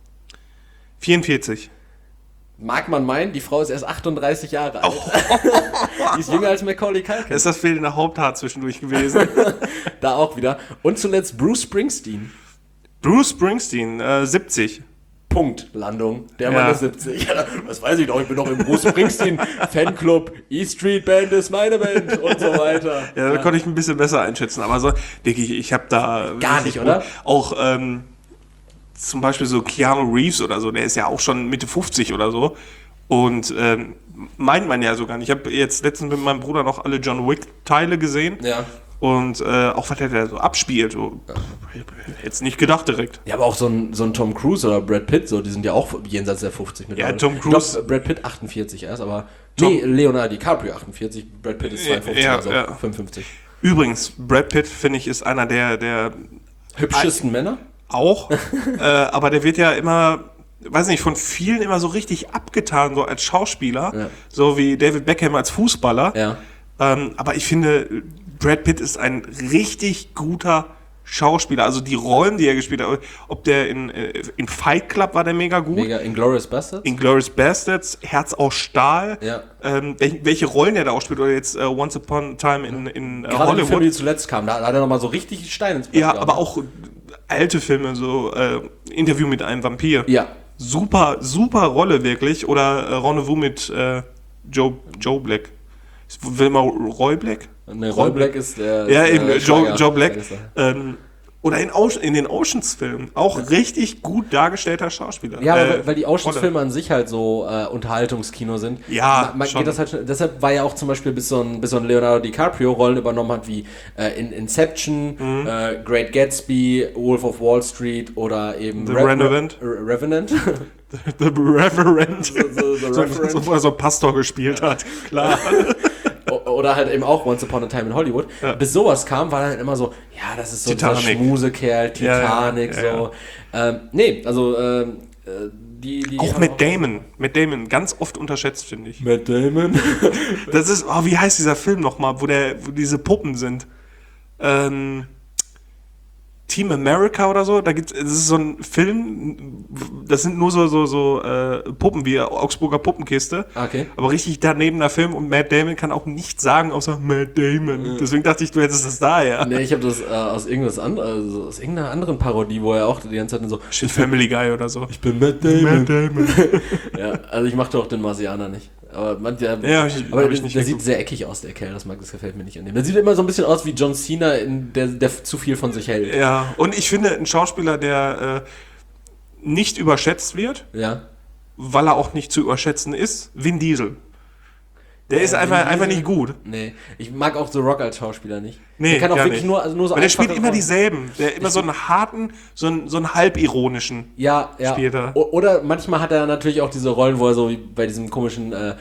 vierundvierzig. Mag man meinen, die Frau ist erst achtunddreißig Jahre alt. Die ist jünger als Macaulay Culkin. Ist das fehlende Haupthaar zwischendurch gewesen? Da auch wieder. Und zuletzt Bruce Springsteen. Bruce Springsteen, äh, siebzig. Punkt. Landung. Der Ja. Mann ist siebzig. Ja, das weiß ich doch. Ich bin noch im Bruce Springsteen Fanclub. E-Street Band ist meine Band und so weiter. Ja, da konnte ich ein bisschen besser einschätzen. Aber so, denke ich, ich habe da... Gar nicht, oder? Auch ähm, zum Beispiel so Keanu Reeves oder so, der ist ja auch schon Mitte fünfzig oder so. Und ähm, meint man ja so gar nicht. Ich habe jetzt letztens mit meinem Bruder noch alle John Wick-Teile gesehen. Ja. Und äh, auch was der da so abspielt. So, jetzt nicht gedacht direkt. Ja, aber auch so ein, so ein Tom Cruise oder Brad Pitt, so, die sind ja auch jenseits der fünfzig mittlerweile. Ja, Tom Cruise- Ich glaub, Brad Pitt achtundvierzig erst, aber... Tom- nee, Leonardo DiCaprio achtundvierzig, Brad Pitt ist zweiundfünfzig, Ja, also ja. fünfundfünfzig. Übrigens, Brad Pitt, finde ich, ist einer der, der Hübschesten Männer? auch, äh, aber der wird ja immer, weiß nicht, von vielen immer so richtig abgetan, so als Schauspieler, Ja. so wie David Beckham als Fußballer. Ja. Ähm, aber ich finde, Brad Pitt ist ein richtig guter Schauspieler. Also die Rollen, die er gespielt hat, ob der in, äh, in Fight Club war der mega gut. Mega Inglourious Basterds? Inglourious Bastards, Herz aus Stahl, Ja. ähm, welche, welche Rollen er da auch spielt, oder jetzt äh, Once Upon a Time in, in äh, Gerade die Filme, Hollywood. die zuletzt kamen, da hat er nochmal so richtig Stein ins Brett Ja, gehauen. aber auch alte Filme, so äh, Interview mit einem Vampir. Ja. Super, super Rolle wirklich. Oder äh, Rendezvous mit äh, Joe, Joe Black. Ich will mal Roy Black? Ne, Roy Black ist der... Ja, ist eben, der Joe, Schwager. Joe Black. Der ist der. Ähm, Oder in, Ocean, in den Oceans-Filmen. Auch richtig gut dargestellter Schauspieler. Ja, äh, weil die Oceans-Filme an sich halt so äh, Unterhaltungskino sind. Ja, man, man schon. geht das halt schon, deshalb war ja auch zum Beispiel, bis so ein, bis so ein Leonardo DiCaprio Rollen übernommen hat, wie äh, in Inception, mhm. äh, Great Gatsby, Wolf of Wall Street oder eben The Re- Revenant. Re- Revenant. The Reverend. So, so, so, so, Reverend. so, wo er so einen Pastor gespielt hat, klar. Oder halt eben auch Once Upon a Time in Hollywood. Ja. Bis sowas kam, war dann immer so, ja, das ist so Titanic. dieser Schmusekerl, Titanic, ja, ja, ja, so. Ja. Ähm, nee, also ähm, die, die auch Matt Damon. Matt Damon, ganz oft unterschätzt, finde ich. Matt Damon? Das ist, oh, wie heißt dieser Film nochmal, wo, der, wo diese Puppen sind? Ähm... Team America oder so, da gibt's, das ist so ein Film, das sind nur so so so äh, Puppen wie Augsburger Puppenkiste, okay. aber richtig danebener Film und Matt Damon kann auch nichts sagen außer Matt Damon. Mhm. Deswegen dachte ich, du hättest das da, ja. Nee, ich habe das äh, aus irgendwas an, also aus irgendeiner anderen Parodie, wo er auch die ganze Zeit so Shit, Family Guy oder so. Ich bin Matt Damon. Matt Damon. Ja, also ich machte auch den Marsianer nicht. Aber, man, der, ja, ich, aber der, ich nicht der sieht sehr eckig aus, der Kerl, das, mag, das gefällt mir nicht an dem. Der sieht immer so ein bisschen aus wie John Cena, in der, der zu viel von sich hält. Ja, und ich finde, ein Schauspieler, der äh, nicht überschätzt wird, ja. weil er auch nicht zu überschätzen ist, Vin Diesel. Der ja, ist einfach, einfach nicht gut. Nee, ich mag auch The Rock als Schauspieler nicht. Nee, der kann auch gar wirklich nicht. nur, also nur so Weil der spielt immer dieselben. Der immer ich so einen harten, so einen, so einen halbironischen ja, ja. spielt er. Oder manchmal hat er natürlich auch diese Rollen, wo er so wie bei diesem komischen äh,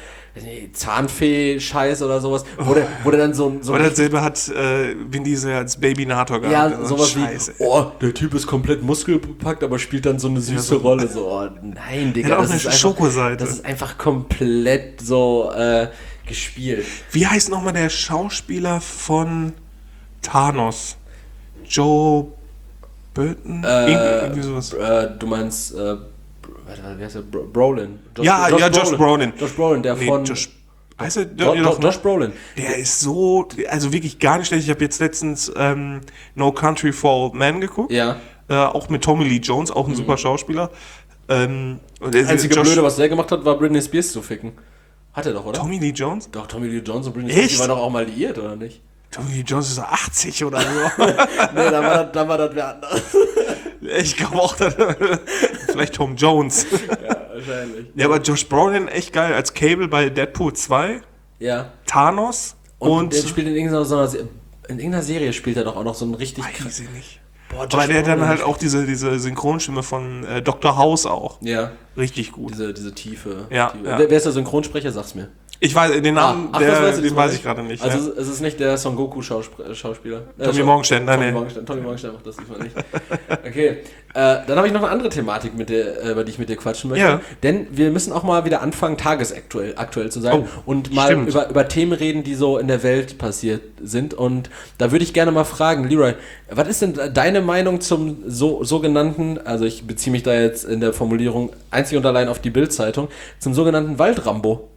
Zahnfee-Scheiß oder sowas, wo, oh. der, wo der dann so, so oder dasselbe hat äh, Vin Diesel als Babynator gehabt. Ja, also sowas Scheiße, wie, oh, der Typ ist komplett muskelbepackt, aber spielt dann so eine süße ja, so Rolle. So, oh, nein, Digga, auch das, eine ist einfach, Schokoseite. Das ist einfach komplett so äh, gespielt. Wie heißt nochmal der Schauspieler von Thanos? Joe Burton? Äh, Irgendwie sowas. Äh, du meinst, äh, wie heißt der? Brolin. Josh, ja, Josh ja, Josh Brolin. Josh Brolin, der nee, von... Josh, heißt er? Jo, jo, Josh Brolin. Der ist so, also wirklich gar nicht schlecht. Ich habe jetzt letztens ähm, No Country for Old Men geguckt. Ja. Äh, auch mit Tommy Lee Jones, auch ein mhm. super Schauspieler. Ähm, und das einzige Josh, Blöde, was der gemacht hat, war Britney Spears zu ficken. Hat er doch, oder? Tommy Lee Jones? Doch, Tommy Lee Jones und Britney Spears, die waren doch auch mal liiert, oder nicht? Tommy Lee Jones ist so achtzig oder so. Nee, dann war das, dann war das wer anders. Ich glaube auch, dass, vielleicht Tom Jones. Ja, wahrscheinlich. Ja, aber Josh Brolin echt geil. Als Cable bei Deadpool zwei. Ja. Thanos. Und, und der spielt in irgendeiner, so einer, in irgendeiner Serie spielt er doch auch noch so einen richtig... Weiß ich nicht. Boah, aber der hat dann halt auch diese, diese Synchronstimme von äh, Doktor House auch. Ja. Richtig gut. Diese, diese tiefe. Ja, tiefe. ja. Wer, wer ist der Synchronsprecher? Sag's mir. Ich weiß, den Namen, ah, ach, der, weiß den weiß ich gerade nicht. Also ja. es ist nicht der Son Goku Schauspieler. Äh, Tommy Morgenstern, nein, Tommy nein. Morgenstern, Tommy Morgenstern macht das diesmal nicht. Okay, äh, dann habe ich noch eine andere Thematik, mit der, äh, über die ich mit dir quatschen möchte. Ja. Denn wir müssen auch mal wieder anfangen, tagesaktuell aktuell zu sein oh, und mal über, über Themen reden, die so in der Welt passiert sind. Und da würde ich gerne mal fragen, Leroy, was ist denn deine Meinung zum so, sogenannten, also ich beziehe mich da jetzt in der Formulierung einzig und allein auf die Bild-Zeitung, zum sogenannten Waldrambo?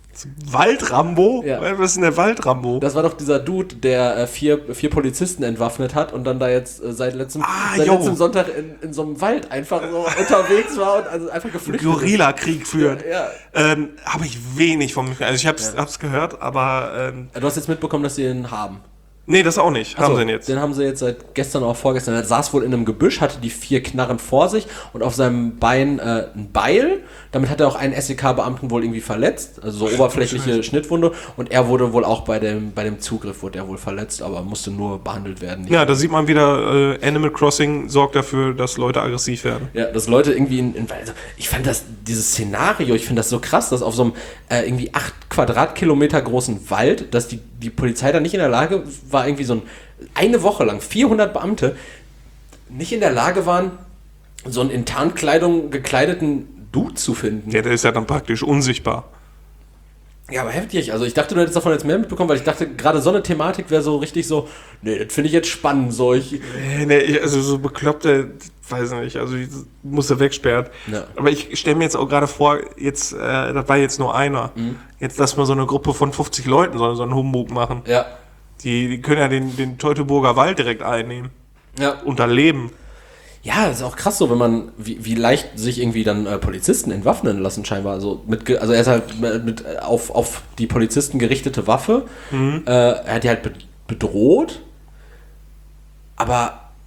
Waldrambo? Ja. Was ist denn der Waldrambo? Das war doch dieser Dude, der äh, vier, vier Polizisten entwaffnet hat und dann da jetzt äh, seit, letztem, ah, seit letztem Sonntag in, in so einem Wald einfach so unterwegs war und also einfach geflüchtet ist. Guerillakrieg führt. Ja, ja. Ähm, habe ich wenig von mir. Also ich hab's, ja. hab's gehört, aber... Ähm, du hast jetzt mitbekommen, dass sie ihn haben. Nee, das auch nicht. Achso, haben sie ihn jetzt. Den haben sie jetzt seit gestern oder vorgestern. Er saß wohl in einem Gebüsch, hatte die vier Knarren vor sich und auf seinem Bein äh, ein Beil. Damit hat er auch einen S E K-Beamten wohl irgendwie verletzt. Also so oberflächliche Scheiße. Schnittwunde. Und er wurde wohl auch bei dem, bei dem Zugriff wurde er wohl verletzt, aber musste nur behandelt werden. Ja, da sieht man wieder, äh, Animal Crossing sorgt dafür, dass Leute aggressiv werden. Ja, dass Leute irgendwie in, in also ich fand das, dieses Szenario, ich finde das so krass, dass auf so einem äh, irgendwie acht Quadratkilometer großen Wald, dass die, die Polizei da nicht in der Lage war, irgendwie so ein, eine Woche lang vierhundert Beamte nicht in der Lage waren, so einen in Tarnkleidung gekleideten Dude zu finden. Ja, der ist ja dann praktisch unsichtbar. Ja, aber heftig. Also ich dachte, du hättest davon jetzt mehr mitbekommen, weil ich dachte, gerade so eine Thematik wäre so richtig so, nee, das finde ich jetzt spannend. So, ich nee, nee, also so bekloppte, weiß nicht, also ich musste wegsperren. Ja. Aber ich stelle mir jetzt auch gerade vor, jetzt, äh, das war jetzt nur einer. Mhm. Jetzt lass mal so eine Gruppe von fünfzig Leuten so, so einen Humbug machen. Ja. Die, die können ja den, den Teutoburger Wald direkt einnehmen. Ja. Und da leben. Ja, das ist auch krass so, wenn man, wie, wie leicht sich irgendwie dann äh, Polizisten entwaffnen lassen scheinbar. Also, mit, also er ist halt mit auf, auf die Polizisten gerichtete Waffe. Mhm. Äh, er hat die halt bedroht. Aber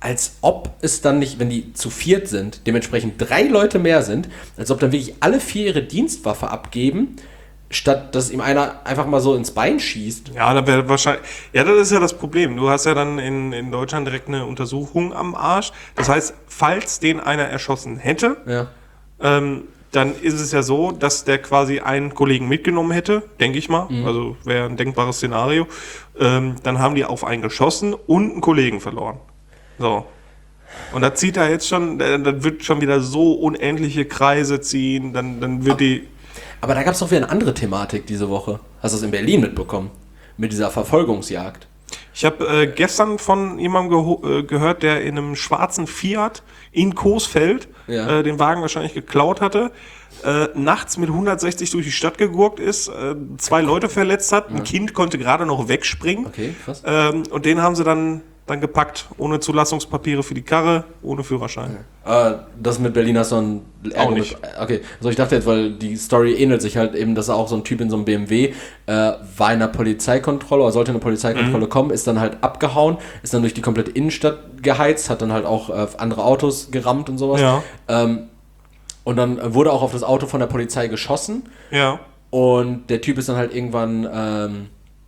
als ob es dann nicht, wenn die zu viert sind, dementsprechend drei Leute mehr sind, als ob dann wirklich alle vier ihre Dienstwaffe abgeben, statt dass ihm einer einfach mal so ins Bein schießt. Ja, da wäre wahrscheinlich. Ja, das ist ja das Problem. Du hast ja dann in, in Deutschland direkt eine Untersuchung am Arsch. Das heißt, falls den einer erschossen hätte, ja. ähm, dann ist es ja so, dass der quasi einen Kollegen mitgenommen hätte, denke ich mal. Mhm. Also wäre ein denkbares Szenario. Ähm, dann haben die auf einen geschossen und einen Kollegen verloren. So. Und da zieht er jetzt schon, dann wird schon wieder so unendliche Kreise ziehen, dann, dann wird die. Aber da gab es doch wieder eine andere Thematik diese Woche. Hast du das in Berlin mitbekommen? Mit dieser Verfolgungsjagd. Ich habe äh, gestern von jemandem geho- äh, gehört, der in einem schwarzen Fiat in Coesfeld ja. äh, den Wagen wahrscheinlich geklaut hatte, äh, nachts mit hundertsechzig durch die Stadt gegurkt ist, äh, zwei Leute verletzt hat, ein ja. Kind konnte gerade noch wegspringen. Okay, krass. Ähm, und den haben sie dann, dann gepackt, ohne Zulassungspapiere für die Karre, ohne Führerschein. Ja. Äh, das mit Berlin hast du ein Auch nicht. Mit, okay, also ich dachte jetzt, weil die Story ähnelt sich halt eben, dass auch so ein Typ in so einem B M W äh, war in einer Polizeikontrolle oder sollte in eine Polizeikontrolle mhm. kommen, ist dann halt abgehauen, ist dann durch die komplette Innenstadt geheizt, hat dann halt auch äh, andere Autos gerammt und sowas. Ja. Ähm, und dann wurde auch auf das Auto von der Polizei geschossen. Ja. Und der Typ ist dann halt irgendwann ähm,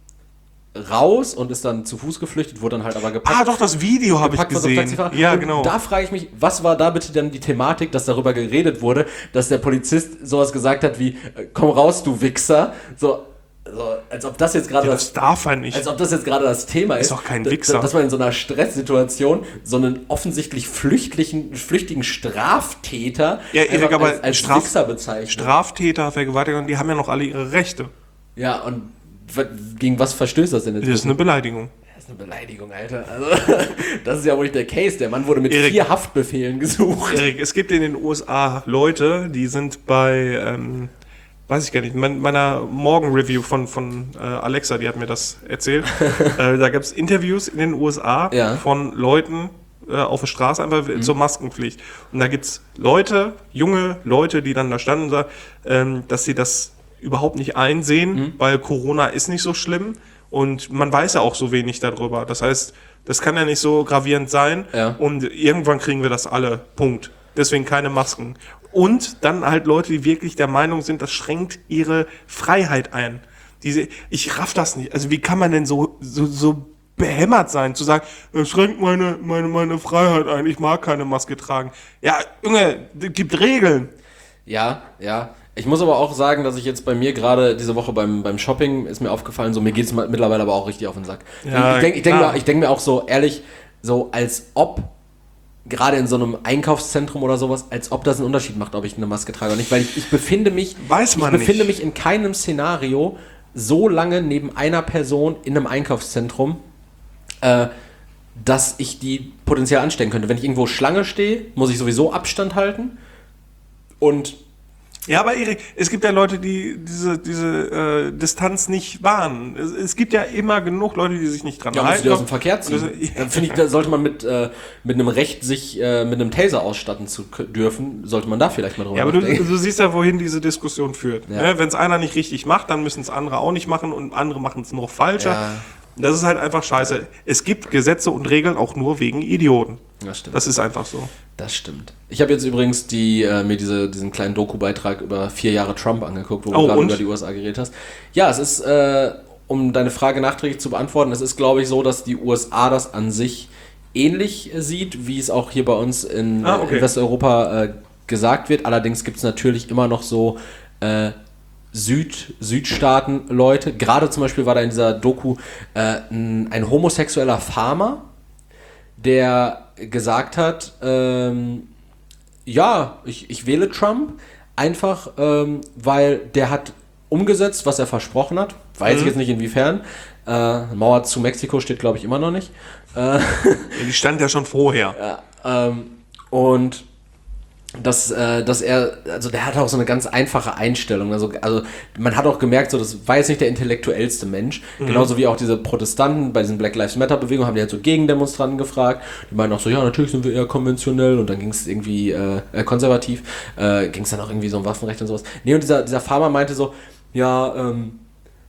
raus und ist dann zu Fuß geflüchtet, wurde dann halt aber gepackt. Ah, doch, das Video habe ich gesehen. Ja, und genau. Da frage ich mich, was war da bitte dann die Thematik, dass darüber geredet wurde, dass der Polizist sowas gesagt hat wie, komm raus, du Wichser. So, so als ob das jetzt gerade ja, das, das darf er nicht. Als ob das jetzt gerade das Thema ist. Ist doch kein Wichser. Dass man in so einer Stresssituation so einen offensichtlich flüchtigen, flüchtigen Straftäter ja, Erik, aber als, als Straf- Wichser bezeichnet. Straftäter, Vergewaltiger, die haben ja noch alle ihre Rechte. Ja, und gegen was verstößt das denn jetzt? Das ist eine Beleidigung. Das ist eine Beleidigung, Alter. Also, das ist ja wohl nicht der Case. Der Mann wurde mit Erik, vier Haftbefehlen gesucht. Erik, es gibt in den U S A Leute, die sind bei, ähm, weiß ich gar nicht, mein, meiner Morgen-Review von, von äh, Alexa, die hat mir das erzählt. äh, da gab es Interviews in den U S A ja. von Leuten äh, auf der Straße, einfach mhm. zur Maskenpflicht. Und da gibt es Leute, junge Leute, die dann da standen und sagen, ähm, dass sie das überhaupt nicht einsehen, mhm. weil Corona ist nicht so schlimm und man weiß ja auch so wenig darüber. Das heißt, das kann ja nicht so gravierend sein ja. und irgendwann kriegen wir das alle. Punkt. Deswegen keine Masken. Und dann halt Leute, die wirklich der Meinung sind, das schränkt ihre Freiheit ein. Diese, ich raff das nicht. Also wie kann man denn so, so, so behämmert sein, zu sagen, das schränkt meine, meine, meine Freiheit ein, ich mag keine Maske tragen. Ja, Junge, es gibt Regeln. Ja, ja. Ich muss aber auch sagen, dass ich jetzt bei mir gerade diese Woche beim, beim Shopping ist mir aufgefallen, so mir geht es mittlerweile aber auch richtig auf den Sack. Ja, ich denke ich denk mir, denk mir auch so ehrlich, so als ob, gerade in so einem Einkaufszentrum oder sowas, als ob das einen Unterschied macht, ob ich eine Maske trage oder nicht, weil ich, ich befinde mich, Weiß man ich befinde nicht. mich in keinem Szenario so lange neben einer Person in einem Einkaufszentrum, äh, dass ich die potenziell anstecken könnte. Wenn ich irgendwo Schlange stehe, muss ich sowieso Abstand halten und ja, aber Erik, es gibt ja Leute, die diese, diese äh, Distanz nicht wahren. Es, es gibt ja immer genug Leute, die sich nicht dran ja, halten. Ja, aus dem Verkehr ziehen. Also, ja. Finde ich, da sollte man mit, äh, mit einem Recht, sich äh, mit einem Taser ausstatten zu k- dürfen, sollte man da vielleicht mal drüber Ja, aber du, du siehst ja, wohin diese Diskussion führt. Ja. Ja, wenn es einer nicht richtig macht, dann müssen es andere auch nicht machen und andere machen es noch falscher. Ja. Das ist halt einfach scheiße. Es gibt Gesetze und Regeln auch nur wegen Idioten. Das stimmt. Das ist einfach so. Das stimmt. Ich habe jetzt übrigens die, äh, mir diese, diesen kleinen Doku-Beitrag über vier Jahre Trump angeguckt, wo oh, du gerade und? über die U S A geredet hast. Ja, es ist, äh, um deine Frage nachträglich zu beantworten, es ist, glaube ich, so, dass die U S A das an sich ähnlich sieht, wie es auch hier bei uns in, ah, okay. in Westeuropa äh, gesagt wird. Allerdings gibt es natürlich immer noch so äh, Süd, Südstaaten-Leute. Gerade zum Beispiel war da in dieser Doku äh, ein, ein homosexueller Farmer, der gesagt hat, ähm, ja, ich, ich wähle Trump, einfach ähm, weil der hat umgesetzt, was er versprochen hat. Weiß mhm. ich jetzt nicht inwiefern. Äh, Mauer zu Mexiko steht, glaube ich, immer noch nicht. Äh, ja, die stand ja schon vorher. Ja, ähm, und dass, äh, dass er, also der hat auch so eine ganz einfache Einstellung. Also, also man hat auch gemerkt, so, das war jetzt nicht der intellektuellste Mensch. Mhm. Genauso wie auch diese Protestanten bei diesen Black Lives Matter Bewegungen haben die halt so Gegendemonstranten gefragt. Die meinen auch so, ja, natürlich sind wir eher konventionell und dann ging es irgendwie äh, konservativ. Äh, ging es dann auch irgendwie so um Waffenrecht und sowas. Nee, und dieser, dieser Farmer meinte so, ja, ähm,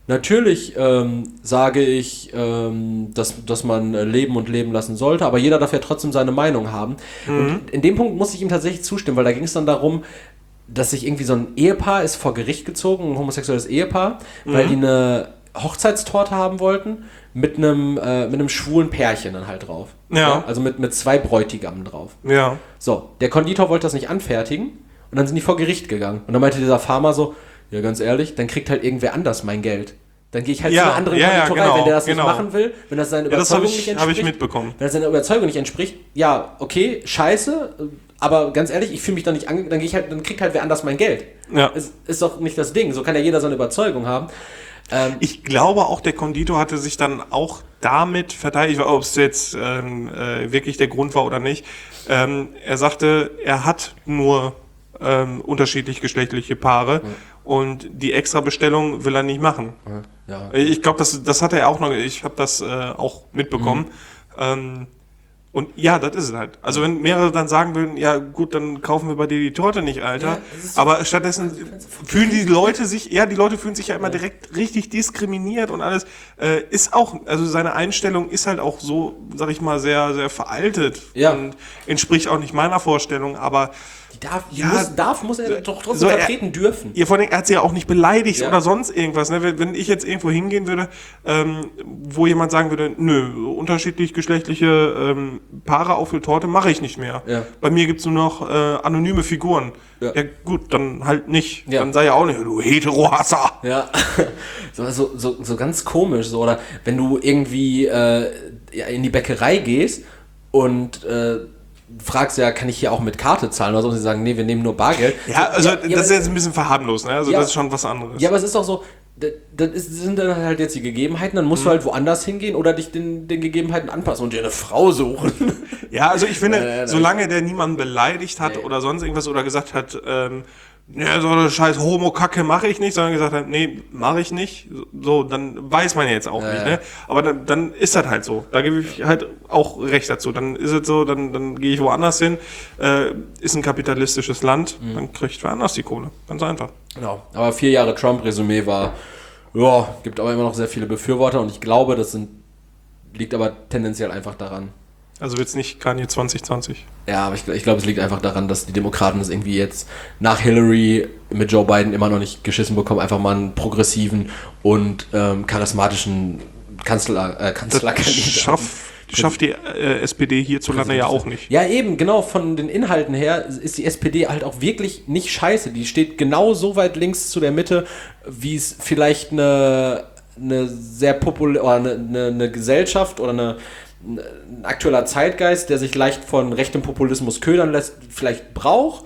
Natürlich ähm, sage ich, ähm, dass, dass man leben und leben lassen sollte, aber jeder darf ja trotzdem seine Meinung haben. Mhm. Und in dem Punkt muss ich ihm tatsächlich zustimmen, weil da ging es dann darum, dass sich irgendwie so ein Ehepaar ist vor Gericht gezogen, ein homosexuelles Ehepaar, mhm. weil die eine Hochzeitstorte haben wollten mit einem, äh, mit einem schwulen Pärchen dann halt drauf. Ja. ja. Also mit, mit zwei Bräutigammen drauf. Ja. So, der Konditor wollte das nicht anfertigen und dann sind die vor Gericht gegangen. Und dann meinte dieser Farmer so, ja, ganz ehrlich, dann kriegt halt irgendwer anders mein Geld. Dann gehe ich halt ja, zu einer anderen ja, Konditorei, ja, genau, wenn der das genau. nicht machen will, wenn das seiner ja, Überzeugung das ich, nicht entspricht. habe ich mitbekommen. Wenn das seiner Überzeugung nicht entspricht, ja, okay, scheiße, aber ganz ehrlich, ich fühle mich da nicht ange... Dann, geh ich halt, dann kriegt halt wer anders mein Geld. Ja. Ist, ist doch nicht das Ding, so kann ja jeder seine Überzeugung haben. Ähm, ich glaube auch, der Konditor hatte sich dann auch damit verteidigt, ob es jetzt ähm, äh, wirklich der Grund war oder nicht. Ähm, er sagte, er hat nur ähm, unterschiedlich geschlechtliche Paare mhm. und die Extrabestellung will er nicht machen. Mhm. Ja. Ich glaube, das, das hat er auch noch, ich habe das äh, auch mitbekommen. Mhm. Ähm, Und ja, das ist es halt. Also wenn mehrere dann sagen würden, ja gut, dann kaufen wir bei dir die Torte nicht, Alter. Ja, so, aber stattdessen fühlen die Leute sich, ja, die Leute fühlen sich ja immer direkt richtig diskriminiert und alles. Äh, ist auch, also seine Einstellung ist halt auch so, sag ich mal, sehr, sehr veraltet. Ja. Und entspricht auch nicht meiner Vorstellung, aber Die darf, die ja, muss, darf, muss er doch trotzdem so vertreten er, dürfen. Ja, vor allem, er hat sie ja auch nicht beleidigt ja. oder sonst irgendwas. Ne? Wenn, wenn ich jetzt irgendwo hingehen würde, ähm, wo jemand sagen würde, nö, unterschiedlich geschlechtliche ähm, Paare auf der Torte mache ich nicht mehr. Ja. Bei mir gibt's nur noch äh, anonyme Figuren. Ja. ja gut, dann halt nicht. Ja. Dann sei ja auch nicht, du Hetero-Hasser. Ja, so, so, so, so ganz komisch. So. Oder wenn du irgendwie äh, in die Bäckerei gehst und äh, fragst ja, kann ich hier auch mit Karte zahlen oder so, und sie sagen, nee, wir nehmen nur Bargeld. Ja, also ja, das ja, ist jetzt ein bisschen verharmlos, ne? Also ja, das ist schon was anderes. Ja, aber es ist auch so, das, das ist, sind dann halt jetzt die Gegebenheiten, dann musst mhm. du halt woanders hingehen oder dich den, den Gegebenheiten anpassen und dir eine Frau suchen. Ja, also ich finde, äh, solange der niemanden beleidigt hat nee. oder sonst irgendwas oder gesagt hat, ähm, ja, so eine scheiß Homo-Kacke mache ich nicht, sondern gesagt hat, nee, mache ich nicht, so, dann weiß man ja jetzt auch ja, nicht, ne? Aber dann, dann ist das halt so. Da gebe ich halt auch recht dazu. Dann ist es so, dann, dann gehe ich woanders hin, äh, ist ein kapitalistisches Land, mhm. dann kriegt wer anders die Kohle. Ganz einfach. Genau. Aber vier Jahre Trump-Resümee war, ja, gibt aber immer noch sehr viele Befürworter und ich glaube, das sind, liegt aber tendenziell einfach daran. Also wird's nicht Kanye zwanzig zwanzig. Ja, aber ich, ich glaube, es liegt einfach daran, dass die Demokraten es irgendwie jetzt nach Hillary mit Joe Biden immer noch nicht geschissen bekommen, einfach mal einen progressiven und ähm, charismatischen Kanzler, äh, Kanzlerkandidaten. Das schafft, schafft die äh, S P D hierzulande ja auch nicht. Ja, eben, genau, von den Inhalten her ist die S P D halt auch wirklich nicht scheiße. Die steht genau so weit links zu der Mitte, wie es vielleicht eine, eine sehr populäre, oder eine, eine, eine Gesellschaft oder eine ein aktueller Zeitgeist, der sich leicht von rechtem Populismus ködern lässt, vielleicht braucht,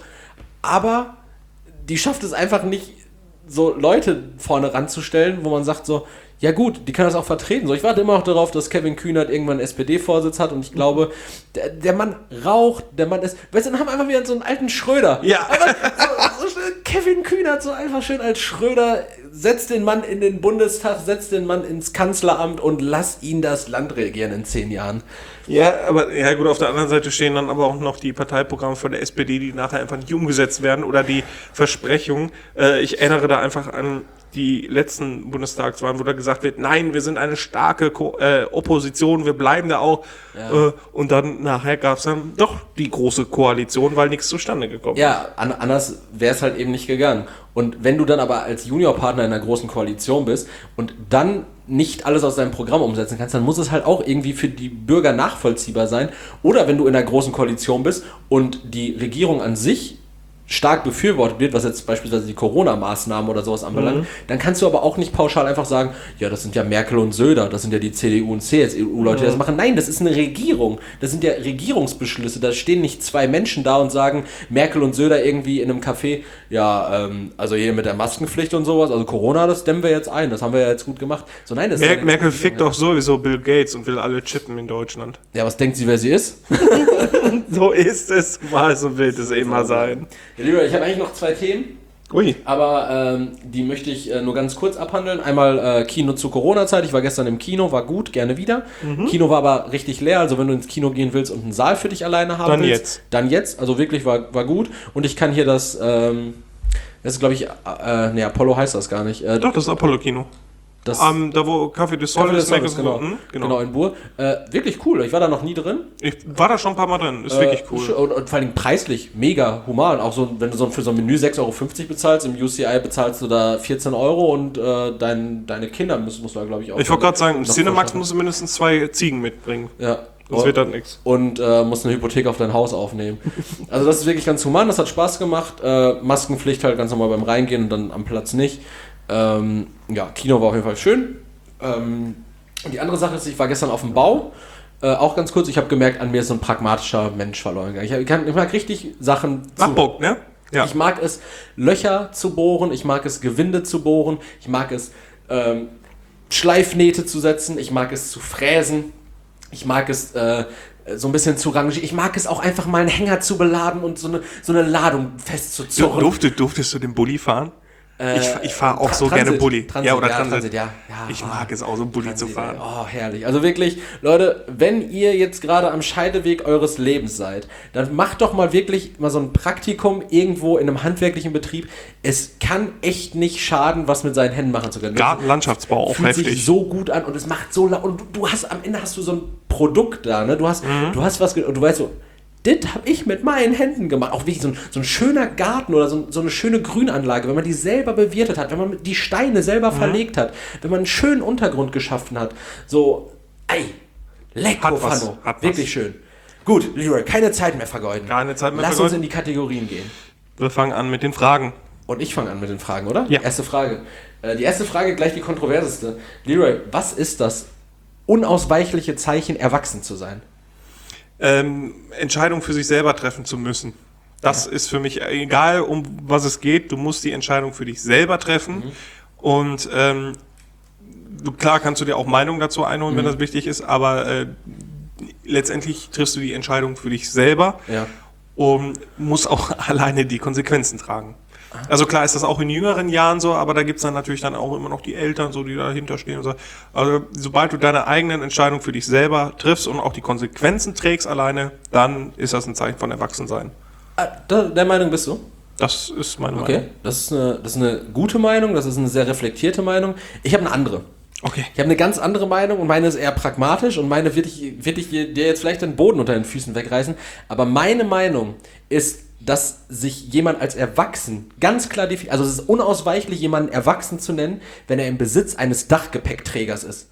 aber die schafft es einfach nicht, so Leute vorne ranzustellen, wo man sagt so, ja gut, die kann das auch vertreten. So, ich warte immer noch darauf, dass Kevin Kühnert irgendwann einen S P D-Vorsitz hat und ich glaube, der, der Mann raucht, der Mann ist, weißt du, dann haben wir einfach wieder so einen alten Schröder. Ja. So, so Kevin Kühnert, so einfach schön als Schröder, setzt den Mann in den Bundestag, setzt den Mann ins Kanzleramt und lass ihn das Land regieren in zehn Jahren. Ja, aber ja gut, auf der anderen Seite stehen dann aber auch noch die Parteiprogramme von der S P D, die nachher einfach nicht umgesetzt werden oder die Versprechungen. Äh, ich erinnere da einfach an die letzten Bundestagswahlen, wo da gesagt wird, nein, wir sind eine starke Ko- äh, Opposition, wir bleiben da auch. Ja. Äh, und dann nachher gab es dann doch die große Koalition, weil nichts zustande gekommen ist. Ja, an, anders wäre es halt eben nicht gegangen. Und wenn du dann aber als Juniorpartner in einer großen Koalition bist und dann nicht alles aus deinem Programm umsetzen kannst, dann muss es halt auch irgendwie für die Bürger nachvollziehbar sein. Oder wenn du in einer großen Koalition bist und die Regierung an sich stark befürwortet wird, was jetzt beispielsweise die Corona-Maßnahmen oder sowas anbelangt, mhm. dann kannst du aber auch nicht pauschal einfach sagen, ja, das sind ja Merkel und Söder, das sind ja die C D U und C S U-Leute, die das machen. Nein, das ist eine Regierung. Das sind ja Regierungsbeschlüsse. Da stehen nicht zwei Menschen da und sagen, Merkel und Söder irgendwie in einem Café, ja, ähm, also hier mit der Maskenpflicht und sowas, also Corona, das dämmen wir jetzt ein, das haben wir ja jetzt gut gemacht. So, nein, das Mer- ist ja Merkel fickt doch sowieso Bill Gates und will alle chippen in Deutschland. Ja, was denkt sie, wer sie ist? So ist es, mal so wird es immer sein. Ja, lieber, ich habe eigentlich noch zwei Themen. Ui. Aber ähm, die möchte ich äh, nur ganz kurz abhandeln. Einmal äh, Kino zur Corona-Zeit. Ich war gestern im Kino, war gut, gerne wieder. Mhm. Kino war aber richtig leer, also wenn du ins Kino gehen willst und einen Saal für dich alleine haben dann willst. Jetzt. Dann jetzt. Also wirklich war, war gut. Und ich kann hier das, ähm, das ist glaube ich, äh, ne, Apollo heißt das gar nicht. Äh, Doch, das ist Apollo-Kino. Das um, da wo Café du Sol ist, genau. Genau. Hm? genau. genau, in Bur. Äh, wirklich cool, ich war da noch nie drin. Ich war da schon ein paar Mal drin, ist äh, wirklich cool. Und, und vor allem preislich mega human. Auch so, wenn du so für so ein Menü sechs Euro fünfzig bezahlst, im U C I bezahlst du da vierzehn Euro und äh, dein, deine Kinder müssen musst du da, glaube ich, auch. Ich wollte gerade sagen, im Cinemax musst du mindestens zwei Ziegen mitbringen. Ja. Das wird dann nichts. Und äh, musst eine Hypothek auf dein Haus aufnehmen. Also das ist wirklich ganz human, das hat Spaß gemacht. Äh, Maskenpflicht halt ganz normal beim Reingehen und dann am Platz nicht. Ähm, ja, Kino war auf jeden Fall schön. Ähm, und die andere Sache ist, ich war gestern auf dem Bau. Äh, auch ganz kurz, ich habe gemerkt, an mir ist so ein pragmatischer Mensch verloren gegangen. Ich, kann, ich mag richtig Sachen zu... Bock, ne? Ja. Ich mag es, Löcher zu bohren, ich mag es, Gewinde zu bohren, ich mag es, ähm, Schleifnähte zu setzen, ich mag es zu fräsen. Ich mag es äh, so ein bisschen zu rangieren. Ich mag es auch einfach mal einen Hänger zu beladen und so eine, so eine Ladung festzuzurren. Durftest, durftest du den Bulli fahren? Äh, ich ich fahre auch so Transit, gerne Bulli. Transit, ja, oder ja, Transit. Transit ja. Ja, ich mag oh, es auch, so einen Bulli Transit, zu fahren. Oh, herrlich. Also wirklich, Leute, wenn ihr jetzt gerade am Scheideweg eures Lebens seid, dann macht doch mal wirklich mal so ein Praktikum irgendwo in einem handwerklichen Betrieb. Es kann echt nicht schaden, was mit seinen Händen machen zu können. Gartenlandschaftsbau, auch fühlt heftig. Sich so gut an und es macht so lang. Und du, du hast, am Ende hast du so ein Produkt da, ne? Du hast, mhm. du hast was, und du weißt so, das habe ich mit meinen Händen gemacht. Auch wirklich so ein, so ein schöner Garten oder so, so eine schöne Grünanlage, wenn man die selber bewirtet hat, wenn man die Steine selber mhm. verlegt hat, wenn man einen schönen Untergrund geschaffen hat. So, ey, lecko Fano. Wirklich was. Schön. Gut, Leroy, keine Zeit mehr vergeuden. Keine Zeit mehr Lass vergeuden. uns in die Kategorien gehen. Wir fangen an mit den Fragen. Und ich fange an mit den Fragen, oder? Ja. Erste Frage. Äh, die erste Frage gleich die kontroverseste. Leroy, was ist das unausweichliche Zeichen, erwachsen zu sein? Ähm, Entscheidung für sich selber treffen zu müssen. Das ja. ist für mich, egal um was es geht, du musst die Entscheidung für dich selber treffen. Mhm. Und ähm, du, klar kannst du dir auch Meinungen dazu einholen, mhm. wenn das wichtig ist, aber äh, letztendlich triffst du die Entscheidung für dich selber ja. und musst auch alleine die Konsequenzen tragen. Also klar ist das auch in jüngeren Jahren so, aber da gibt's dann natürlich dann auch immer noch die Eltern, so die dahinter stehen und so. Also sobald du deine eigenen Entscheidungen für dich selber triffst und auch die Konsequenzen trägst alleine, dann ist das ein Zeichen von Erwachsensein. Ah, da, der Meinung bist du? Das ist meine okay. Meinung. Okay, das ist eine, das ist eine gute Meinung, das ist eine sehr reflektierte Meinung. Ich habe eine andere. Okay. Ich habe eine ganz andere Meinung und meine ist eher pragmatisch und meine wird ich, wird ich dir jetzt vielleicht den Boden unter den Füßen wegreißen, aber meine Meinung ist, dass sich jemand als erwachsen ganz klar definiert, also es ist unausweichlich, jemanden erwachsen zu nennen, wenn er im Besitz eines Dachgepäckträgers ist.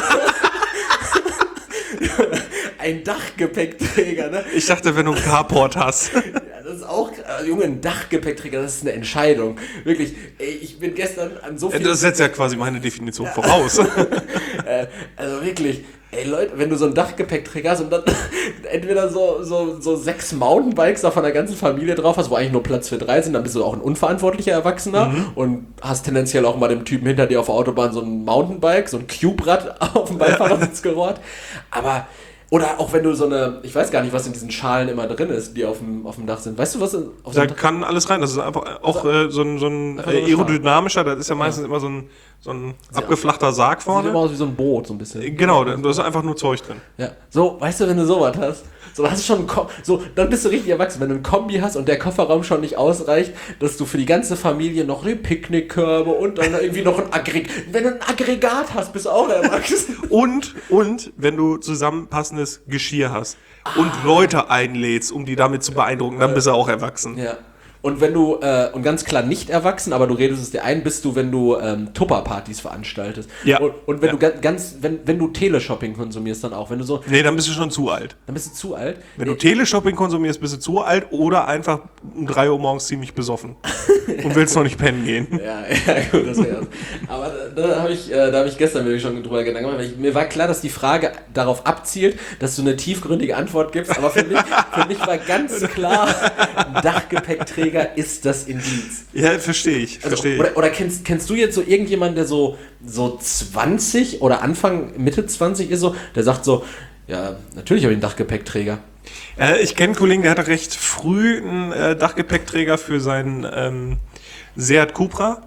Ein Dachgepäckträger, ne? Ich dachte, wenn du einen Carport hast. Ja, das ist auch, also, Junge, ein Dachgepäckträger, das ist eine Entscheidung. Wirklich, ey, ich bin gestern an so viel... Das setzt ja quasi meine Definition ja. voraus. äh, also wirklich, ey Leute, wenn du so ein Dachgepäckträger hast und dann entweder so, so, so sechs Mountainbikes da von der ganzen Familie drauf hast, wo eigentlich nur Platz für drei sind, dann bist du auch ein unverantwortlicher Erwachsener mhm. und hast tendenziell auch mal dem Typen hinter dir auf der Autobahn so ein Mountainbike, so ein Cube-Rad auf dem Beifahrersitz gerollt. Aber... Oder auch wenn du so eine, ich weiß gar nicht, was in diesen Schalen immer drin ist, die auf dem, auf dem Dach sind. Weißt du, was auf Da kann alles rein. Das ist einfach auch also, äh, so ein, so ein äh, aerodynamischer, das ist ja meistens ja. immer so ein, so ein abgeflachter Sarg vorne. Sieht immer aus wie so ein Boot, so ein bisschen. Genau, da ist einfach nur Zeug drin. Ja, so, weißt du, wenn du sowas hast, so, dann hast du schon Ko- so, dann bist du richtig erwachsen. Wenn du einen Kombi hast und der Kofferraum schon nicht ausreicht, dass du für die ganze Familie noch die Picknickkörbe und dann irgendwie noch ein Aggregat. Wenn du ein Aggregat hast, bist du auch erwachsen. Und, und, wenn du zusammenpassendes Geschirr hast und ah. Leute einlädst, um die damit zu beeindrucken, dann bist du auch erwachsen. Ja. Und wenn du, äh, und ganz klar nicht erwachsen, aber du redest es dir ein, bist du, wenn du ähm, Tupperpartys veranstaltest. Ja. Und, und wenn ja. du ga- ganz, wenn, wenn du Teleshopping konsumierst, dann auch. Wenn du so. Nee, dann bist du schon zu alt. Dann bist du zu alt. Wenn nee. du Teleshopping konsumierst, bist du zu alt oder einfach um drei Uhr morgens ziemlich besoffen und willst noch nicht pennen gehen. Ja, ja, gut, das wär's. Aber da, da habe ich, äh, da hab ich gestern wirklich schon drüber Gedanken gemacht, weil ich, mir war klar, dass die Frage darauf abzielt, dass du eine tiefgründige Antwort gibst, aber für mich, für mich war ganz klar, ein Dachgepäckträger ist das Indiz. Ja, verstehe ich. Also, versteh ich. Oder, oder kennst, kennst du jetzt so irgendjemanden, der so, so zwanzig oder Anfang, Mitte zwanzig ist, so, der sagt so, ja, natürlich habe ich einen Dachgepäckträger. Äh, ich kenne einen Kollegen, der hatte recht früh einen äh, Dachgepäckträger für seinen ähm, Seat Cupra,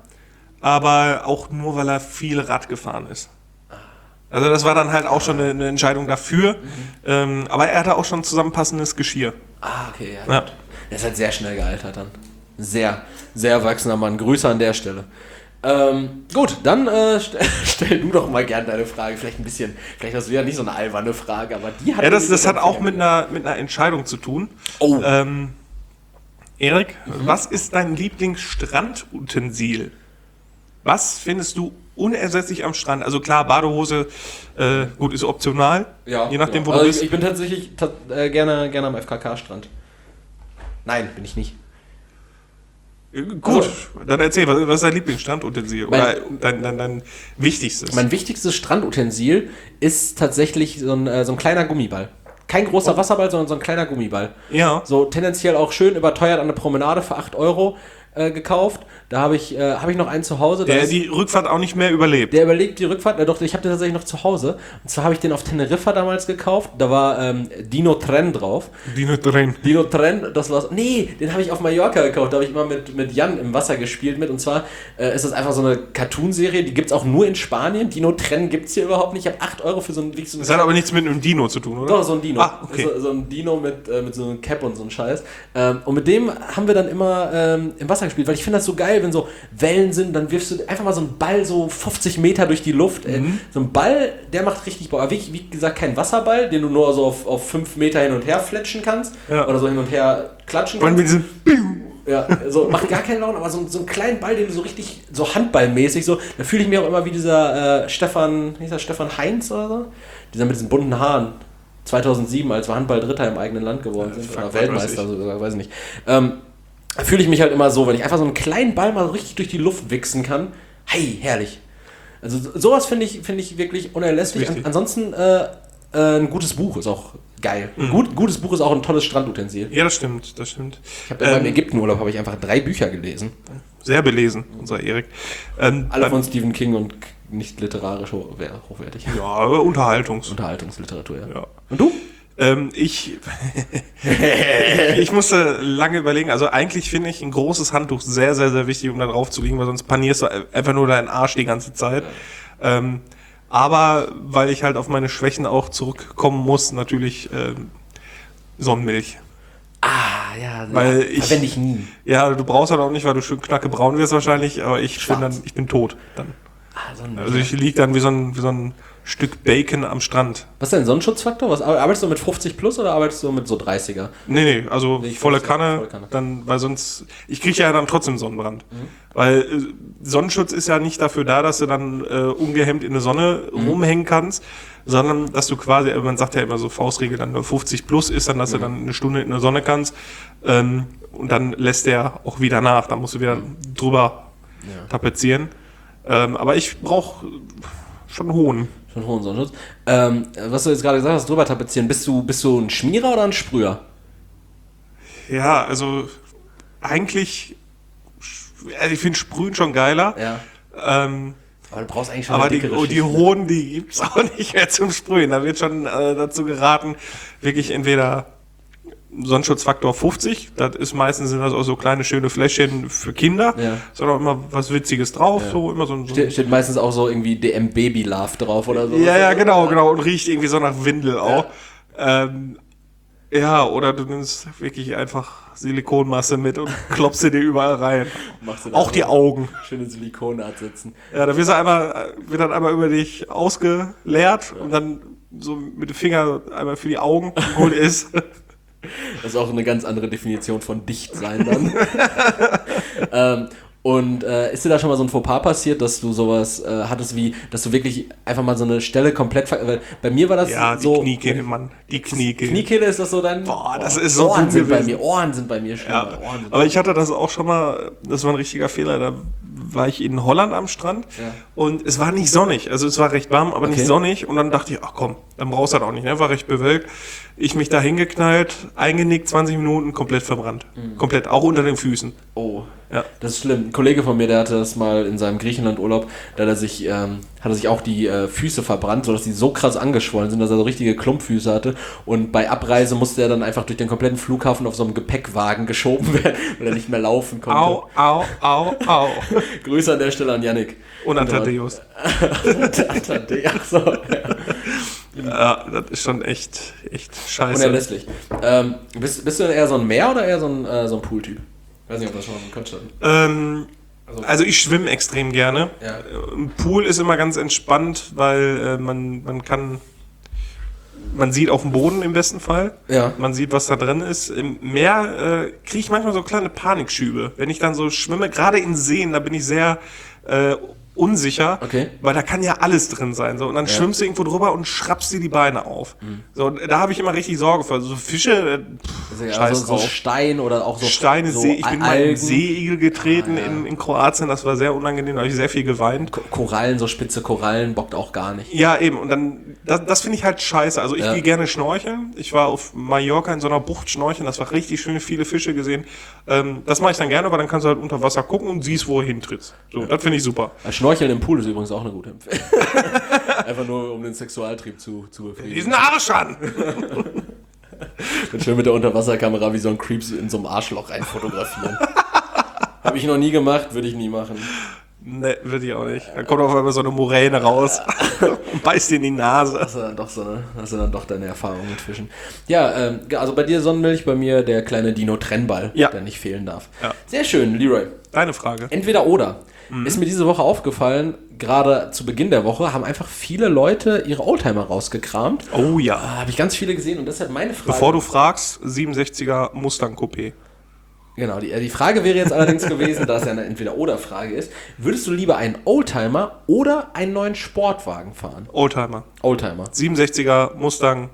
aber auch nur, weil er viel Rad gefahren ist. Also das war dann halt auch schon eine, eine Entscheidung dafür, mhm. ähm, aber er hatte auch schon zusammenpassendes Geschirr. Ah, okay, ja. ja. Der ist halt sehr schnell gealtert dann. Sehr, sehr erwachsener Mann. Grüße an der Stelle. Ähm, gut, dann äh, stell, stell du doch mal gern deine Frage. Vielleicht ein bisschen, vielleicht hast du ja nicht so eine alberne Frage, aber die hat... Ja, das, das hat auch mit einer, mit einer Entscheidung zu tun. Oh. Ähm, Erik, mhm. was ist dein Lieblingsstrandutensil? Was findest du unersetzlich am Strand? Also klar, Badehose, äh, gut, ist optional, ja, je nachdem, ja. wo also du bist. Ich, ich bin tatsächlich ta- äh, gerne, gerne am F K K-Strand. Nein, bin ich nicht. Gut, also, dann erzähl, was, was ist dein Lieblingsstrandutensil? Mein, Oder dein, dein, dein wichtigstes? Mein wichtigstes Strandutensil ist tatsächlich so ein, äh, so ein kleiner Gummiball. Kein großer oh. Wasserball, sondern so ein kleiner Gummiball. Ja. So tendenziell auch schön überteuert an der Promenade für acht Euro äh, gekauft. Da habe ich, äh, hab ich noch einen zu Hause. Der die Rückfahrt auch nicht mehr überlebt. Der überlebt die Rückfahrt. Ja, doch, ich habe den tatsächlich noch zu Hause. Und zwar habe ich den auf Teneriffa damals gekauft. Da war ähm, Dino Tren drauf. Dino Tren. Dino Tren, das war's. Nee, den habe ich auf Mallorca gekauft. Da habe ich immer mit, mit Jan im Wasser gespielt mit. Und zwar äh, ist das einfach so eine Cartoonserie. Die gibt es auch nur in Spanien. Dino Tren gibt es hier überhaupt nicht. Ich habe acht Euro für so ein... So das hat aber nichts mit einem Dino zu tun, oder? Doch, so ein Dino. Ah, okay. so, so ein Dino mit, äh, mit so einem Cap und so einem Scheiß. Ähm, und mit dem haben wir dann immer ähm, im Wasser gespielt. Weil ich finde das so geil, wenn so Wellen sind, dann wirfst du einfach mal so einen Ball so fünfzig Meter durch die Luft. Mhm. So ein Ball, der macht richtig Bock. Aber wie, wie gesagt, kein Wasserball, den du nur so auf, auf fünf Meter hin und her fletschen kannst. Ja. Oder so hin und her klatschen kannst. Mit diesem ja, so macht gar keinen Laune, aber so, so einen kleinen Ball, den du so richtig, so handballmäßig, so, da fühle ich mich auch immer wie dieser äh, Stefan, wie ist das, Stefan Heinz oder so? Dieser mit diesen bunten Haaren. zweitausendsieben, als wir Handball-Dritter im eigenen Land geworden sind. Ja, oder Weltmeister, so, weiß ich nicht. Ähm, Da fühle ich mich halt immer so, wenn ich einfach so einen kleinen Ball mal so richtig durch die Luft wichsen kann. Hey, herrlich. Also sowas finde ich, find ich wirklich unerlässlich. An, ansonsten äh, äh, ein gutes Buch ist auch geil. Mhm. Ein gut, gutes Buch ist auch ein tolles Strandutensil. Ja, das stimmt, das stimmt. Ich habe ähm, beim Ägyptenurlaub habe ich einfach drei Bücher gelesen. Sehr belesen, unser Erik. Ähm, Alle von Stephen King und nicht literarisch hochwertig. Ja, aber Unterhaltungs. Unterhaltungsliteratur, ja. ja. Und du? Ähm, ich, ich musste lange überlegen, also eigentlich finde ich ein großes Handtuch sehr, sehr, sehr wichtig, um da drauf zu liegen, weil sonst panierst du einfach nur deinen Arsch die ganze Zeit. Ja. Ähm, aber weil ich halt auf meine Schwächen auch zurückkommen muss, natürlich ähm, Sonnenmilch. Ah, ja, weil ich, verwende ich nie. Ja, du brauchst halt auch nicht, weil du schön knackebraun wirst wahrscheinlich, aber ich bin dann, ich bin tot dann. Ah, Sonnenmilch. Also ich liege dann wie so ein, wie so ein Stück Bacon am Strand. Was ist dein Sonnenschutzfaktor? Was, arbeitest du mit fünfzig plus oder arbeitest du mit so dreißiger? Nee, nee, also nee, volle, Kanne, volle Kanne, dann, weil sonst, ich kriege ja dann trotzdem Sonnenbrand. Mhm. Weil äh, Sonnenschutz ist ja nicht dafür da, dass du dann äh, ungehemmt in der Sonne mhm. rumhängen kannst, sondern dass du quasi, man sagt ja immer so Faustregel, dann nur fünfzig plus ist, dann, dass mhm. du dann eine Stunde in der Sonne kannst ähm, und dann lässt der auch wieder nach, dann musst du wieder mhm. drüber ja. tapezieren. Ähm, aber ich brauche schon hohen. Schon hohen Sonnenschutz. Ähm, was du jetzt gerade gesagt hast, drüber tapezieren, bist du, bist du ein Schmierer oder ein Sprüher? Ja, also eigentlich, also ich finde Sprühen schon geiler. Ja. Ähm, aber du brauchst eigentlich schon aber eine die, oh, die hohen, die gibt es auch nicht mehr zum Sprühen. Da wird schon äh, dazu geraten, wirklich entweder Sonnenschutzfaktor fünfzig, das ist meistens sind das auch so kleine schöne Fläschchen für Kinder, ja. sondern immer was Witziges drauf, ja. so immer so, so steht, steht meistens auch so irgendwie D M Baby Love drauf oder so. Ja, ja, genau, genau und riecht irgendwie so nach Windel auch. Ja, ähm, ja oder du nimmst wirklich einfach Silikonmasse mit und klopfst sie dir überall rein. Auch die Augen. Schöne Silikonart sitzen. Ja, da wird dann einmal, wird dann einmal über dich ausgeleert ja. und dann so mit dem Finger einmal für die Augen gut ist. Das ist auch eine ganz andere Definition von dicht sein dann. ähm, und äh, ist dir da schon mal so ein Fauxpas passiert, dass du sowas äh, hattest wie, dass du wirklich einfach mal so eine Stelle komplett, ver- weil bei mir war das ja, so... Ja, die Kniekehle, Mann, die Kniekehle. Kniekehle ist das so dein... Boah, das oh, ist so Ohren sind gewesen. bei mir, Ohren sind bei mir schon. Ja, aber ich hatte das auch schon mal, das war ein richtiger Fehler, da war ich in Holland am Strand ja. und es war nicht sonnig, also es war recht warm, aber okay. nicht sonnig und dann dachte ich, ach komm, dann brauchst du das auch nicht, ne? War recht bewölkt. Ich mich da hingeknallt, eingenickt, zwanzig Minuten, komplett verbrannt. Mhm. Komplett, auch unter den Füßen. Oh, ja. Das ist schlimm. Ein Kollege von mir, der hatte das mal in seinem Griechenland-Urlaub, da hat er sich, ähm, hat er sich auch die äh, Füße verbrannt, sodass die so krass angeschwollen sind, dass er so richtige Klumpfüße hatte. Und bei Abreise musste er dann einfach durch den kompletten Flughafen auf so einem Gepäckwagen geschoben werden, weil er nicht mehr laufen konnte. Au, au, au, au. Grüße an der Stelle an Yannick. Und an Thaddeus. An Thaddeus, ach so. Ja, das ist schon echt, echt scheiße. Unerlässlich. Ähm, bist, bist du eher so ein Meer- oder eher so ein, äh, so ein Pool-Typ? Ich weiß nicht, ob das schon mal ein Konzept ähm, Also, also ich schwimme extrem gerne. Ja. Im Pool ist immer ganz entspannt, weil äh, man, man kann... Man sieht auf dem Boden im besten Fall. Ja. Man sieht, was da drin ist. Im Meer äh, kriege ich manchmal so kleine Panikschübe. Wenn ich dann so schwimme, gerade in Seen, da bin ich sehr äh, unsicher, okay. weil da kann ja alles drin sein. So. Und dann ja. schwimmst du irgendwo drüber und schrappst dir die Beine auf. Mhm. So, da habe ich immer richtig Sorge für. So Fische, äh, pff, also so Stein oder auch so Steine, so See. Ich bin mal in Seeigel getreten ah, ja. in, in Kroatien. Das war sehr unangenehm, da habe ich sehr viel geweint. Korallen, so spitze Korallen, bockt auch gar nicht. Ja, eben. Und dann, das, das finde ich halt scheiße. Also ich ja. gehe gerne schnorcheln. Ich war auf Mallorca in so einer Bucht schnorcheln. Das war richtig schön, viele Fische gesehen. Ähm, das mache ich dann gerne, aber dann kannst du halt unter Wasser gucken und siehst, wo du hintrittst. So, ja. das finde ich super. Schnorcheln im Pool ist übrigens auch eine gute Empfehlung. Einfach nur, um den Sexualtrieb zu, zu befriedigen. Diesen Arsch an! Und schön mit der Unterwasserkamera wie so ein Creeps in so einem Arschloch rein fotografieren. Habe ich noch nie gemacht, würde ich nie machen. Ne, würde ich auch nicht. Dann kommt auf einmal so eine Moräne raus und beißt dir in die Nase. Das ist dann doch so eine, das ist dann doch deine Erfahrung mit Fischen. Ja, ähm, also bei dir Sonnenmilch, bei mir der kleine Dino-Trennball, ja. der nicht fehlen darf. Ja. Sehr schön, Leroy. Deine Frage. Entweder oder. Mhm. Ist mir diese Woche aufgefallen, gerade zu Beginn der Woche haben einfach viele Leute ihre Oldtimer rausgekramt. Oh ja. Äh, Habe ich ganz viele gesehen und deshalb meine Frage. Bevor du fragst, siebenundsechziger Mustang Coupé. Genau, die, die Frage wäre jetzt allerdings gewesen, da es ja eine Entweder-Oder-Frage ist, würdest du lieber einen Oldtimer oder einen neuen Sportwagen fahren? Oldtimer. Oldtimer. siebenundsechziger Mustang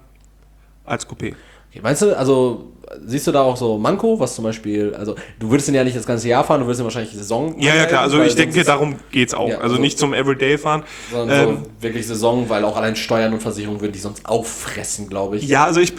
als Coupé. Okay, meinst du, also siehst du da auch so Manko, was zum Beispiel, also du würdest den ja nicht das ganze Jahr fahren, du würdest ihn wahrscheinlich Saison Ja, ja klar, also ich denke, darum geht's auch. Ja, also, also nicht zum Everyday fahren. Sondern ähm, so wirklich Saison, weil auch allein Steuern und Versicherungen würden die sonst auffressen, glaube ich. Ja, also ich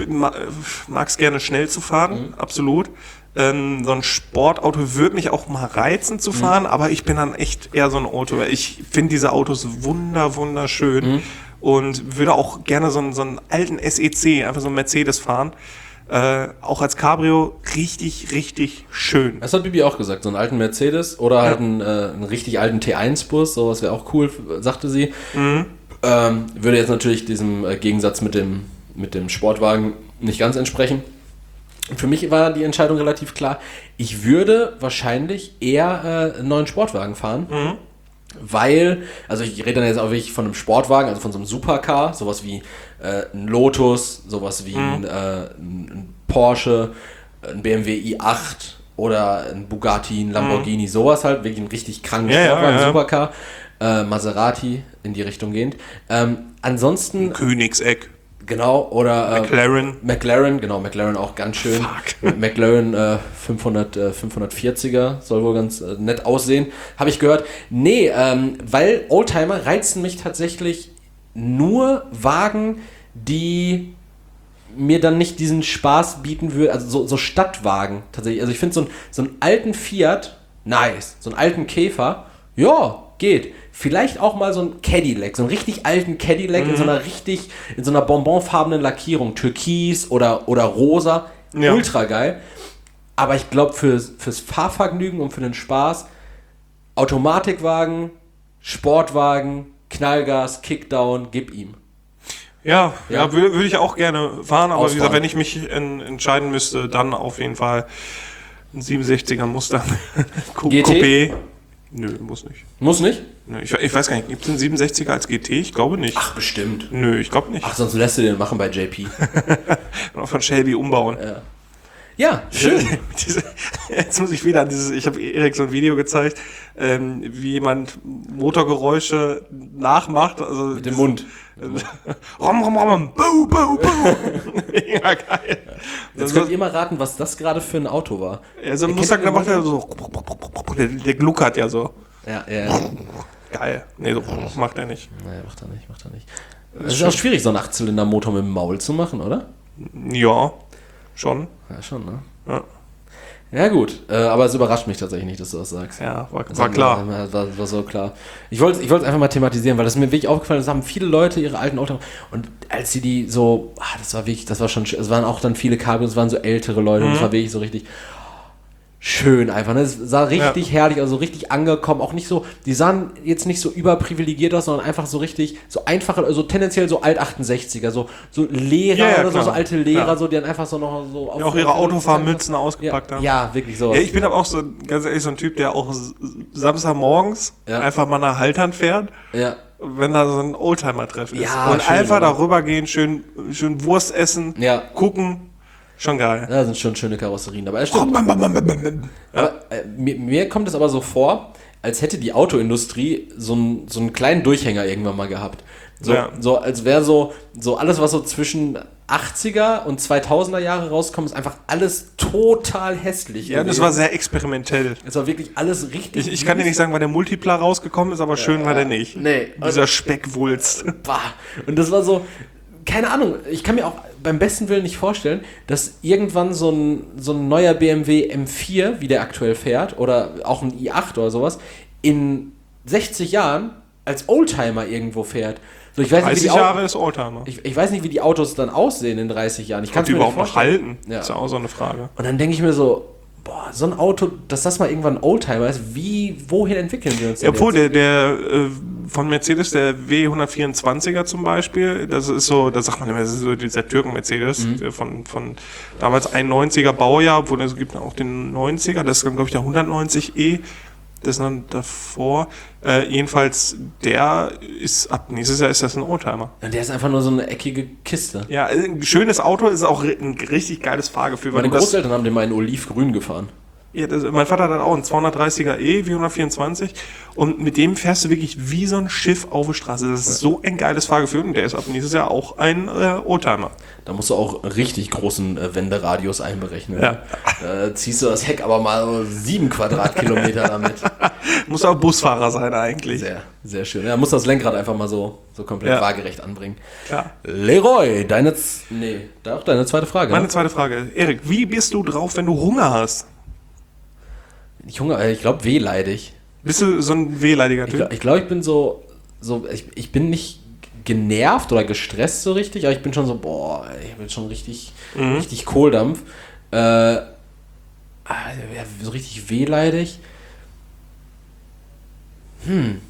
mag es gerne schnell zu fahren, mhm. absolut. Ähm, so ein Sportauto würde mich auch mal reizen zu fahren, mhm. aber ich bin dann echt eher so ein Auto. Ich finde diese Autos wunder, wunderschön mhm. und würde auch gerne so einen, so einen alten S E C, einfach so einen Mercedes fahren. Äh, auch als Cabrio richtig, richtig schön. Das hat Bibi auch gesagt, so einen alten Mercedes oder ja. halt einen, äh, einen richtig alten T eins Bus, sowas wäre auch cool, sagte sie. Mhm. Ähm, würde jetzt natürlich diesem äh, Gegensatz mit dem, mit dem Sportwagen nicht ganz entsprechen. Für mich war die Entscheidung relativ klar. Ich würde wahrscheinlich eher äh, einen neuen Sportwagen fahren, mhm. weil, also ich rede dann jetzt auch wirklich von einem Sportwagen, also von so einem Supercar, sowas wie äh, ein Lotus, sowas wie mhm. ein, äh, ein Porsche, ein B M W i acht oder ein Bugatti, ein Lamborghini, mhm. sowas halt, wirklich ein richtig kranken ja, Sportwagen, ja, ja. Supercar, äh, Maserati in die Richtung gehend. Ähm, ansonsten... Königseck. Genau, oder äh, McLaren. McLaren, genau, McLaren auch ganz schön. Fuck. McLaren äh, fünfhundert, äh, fünfhundertvierziger soll wohl ganz äh, nett aussehen, habe ich gehört. Nee, ähm, weil Oldtimer reizen mich tatsächlich nur Wagen, die mir dann nicht diesen Spaß bieten würden, also so, so Stadtwagen tatsächlich. Also ich finde so, ein, so einen alten Fiat, nice, so einen alten Käfer, ja, geht. Vielleicht auch mal so ein Cadillac, so einen richtig alten Cadillac mhm. in so einer richtig, in so einer bonbonfarbenen Lackierung, Türkis oder, oder rosa, ja. ultra geil. Aber ich glaube, fürs, fürs Fahrvergnügen und für den Spaß, Automatikwagen, Sportwagen, Knallgas, Kickdown, gib ihm. Ja, ja, ja würde würd ich auch gerne fahren, aber Ausfahren. Wie gesagt, wenn ich mich in, entscheiden müsste, dann auf jeden Fall ein siebenundsechziger Mustang Coupé. Nö, muss nicht. Muss nicht? Nö, ich, ich weiß gar nicht, gibt es einen siebenundsechziger als G T? Ich glaube nicht. Ach, bestimmt. Nö, ich glaube nicht. Ach, sonst lässt du den machen bei J P. Und auch von Shelby umbauen. Ja, ja schön. Diese, jetzt muss ich wieder an dieses, ich habe Erik so ein Video gezeigt, ähm, wie jemand Motorgeräusche nachmacht. Also mit dem Mund. Rom, rom, rom, bau, bau, bau. Ja, geil. Jetzt könnt ihr mal raten, was das gerade für ein Auto war. Ja, so ein Mustang, der macht ja so, der, der gluckert ja so. Ja, ja. Geil. Nee, so macht er nicht. Nee, macht er nicht, macht er nicht. Es ist auch schwierig, so einen Achtzylinder-Motor mit dem Maul zu machen, oder? Ja, schon. Ja, schon, ne? Ja. Ja gut, äh, aber es überrascht mich tatsächlich nicht, dass du das sagst. Ja, war, das war klar. War, war, war so klar. Ich wollte ich wollte es einfach mal thematisieren, weil das ist mir wirklich aufgefallen, es haben viele Leute ihre alten Oldtimer und als sie die so, ah, das war wirklich, das war schon, es waren auch dann viele Kabel, es waren so ältere Leute, mhm. und es war wirklich so richtig, schön einfach. Ne? Es sah richtig ja. herrlich, also richtig angekommen. Auch nicht so, die sahen jetzt nicht so überprivilegiert aus, sondern einfach so richtig, so einfache, also tendenziell so alt achtundsechziger, so, so Lehrer ja, ja, oder so, so alte Lehrer, ja. so, die dann einfach so noch so... Ja, auch ihre Autofahrmützen ausgepackt ja, haben. Ja, wirklich so. Ja, ich bin aber auch so, ganz ehrlich, so ein Typ, der auch Samstagmorgens ja. einfach mal nach Haltern fährt. Ja. Wenn da so ein Oldtimer-Treffen ist. Ja, und schön, einfach oder? darüber gehen, schön, schön Wurst essen, ja. gucken. Schon geil. Ja, sind schon schöne Karosserien. Aber, stimmt. aber äh, mir, mir kommt es aber so vor, als hätte die Autoindustrie so, ein, so einen kleinen Durchhänger irgendwann mal gehabt. So, ja. so als wäre so, so alles, was so zwischen achtziger und zweitausender Jahre rauskommt, ist einfach alles total hässlich. Ja, gewesen. Das war sehr experimentell. Es war wirklich alles richtig. Ich, ich kann dir nicht sagen, wann der Multipla rausgekommen ist, aber schön ja, war der nicht. Nee. Dieser also, Speckwulst. Bah. Und das war so, keine Ahnung, ich kann mir auch beim besten Willen nicht vorstellen, dass irgendwann so ein, so ein neuer B M W M vier, wie der aktuell fährt, oder auch ein i acht oder sowas, in sechzig Jahren als Oldtimer irgendwo fährt. So, ich weiß dreißig nicht, wie die Jahre ist Oldtimer. Ich, ich weiß nicht, wie die Autos dann aussehen in dreißig Jahren. Ich kann die überhaupt noch halten? Ja. Ist ja auch so eine Frage. Und dann denke ich mir so, boah, so ein Auto, dass das mal irgendwann ein Oldtimer ist, wie, wohin entwickeln wir uns denn ja, obwohl, der, der äh, von Mercedes, der W hundertvierundzwanziger zum Beispiel, das ist so, da sagt man immer, das ist so dieser Türken-Mercedes, mhm. der von, von damals einundneunziger Baujahr, obwohl es gibt auch den neunziger, das ist, glaube ich, der hundertneunzig E, das ist dann davor. Äh, jedenfalls, der ist, ab nächstes Jahr ist das ein Oldtimer. Ja, der ist einfach nur so eine eckige Kiste. Ja, ein schönes Auto, ist auch ein richtig geiles Fahrgefühl. Meine Großeltern haben den mal in Olivgrün gefahren. Ja, das, mein Vater hat dann auch einen zweihundertdreißiger E, W hundertvierundzwanzig, und mit dem fährst du wirklich wie so ein Schiff auf der Straße. Das ist so ein geiles Fahrgefühl, und der ist ab nächstes Jahr auch ein äh, Oldtimer. Da musst du auch richtig großen äh, Wenderadius einberechnen. Ja. Da ziehst du das Heck aber mal sieben Quadratkilometer damit. Muss auch Busfahrer sein eigentlich. Sehr, sehr schön. Ja, muss das Lenkrad einfach mal so, so komplett ja. waagerecht anbringen. Ja. Leroy, deine, Z- nee, doch, deine zweite Frage. Meine ne? zweite Frage. Erik, wie bist du drauf, wenn du Hunger hast? Ich Hunger, ich glaube wehleidig. Bist du so ein wehleidiger Typ? Ich glaube, ich, glaub, ich bin so, so ich, ich bin nicht genervt oder gestresst so richtig, aber ich bin schon so, boah, ich bin schon richtig, mhm. richtig Kohldampf. Äh, so richtig wehleidig. Hm.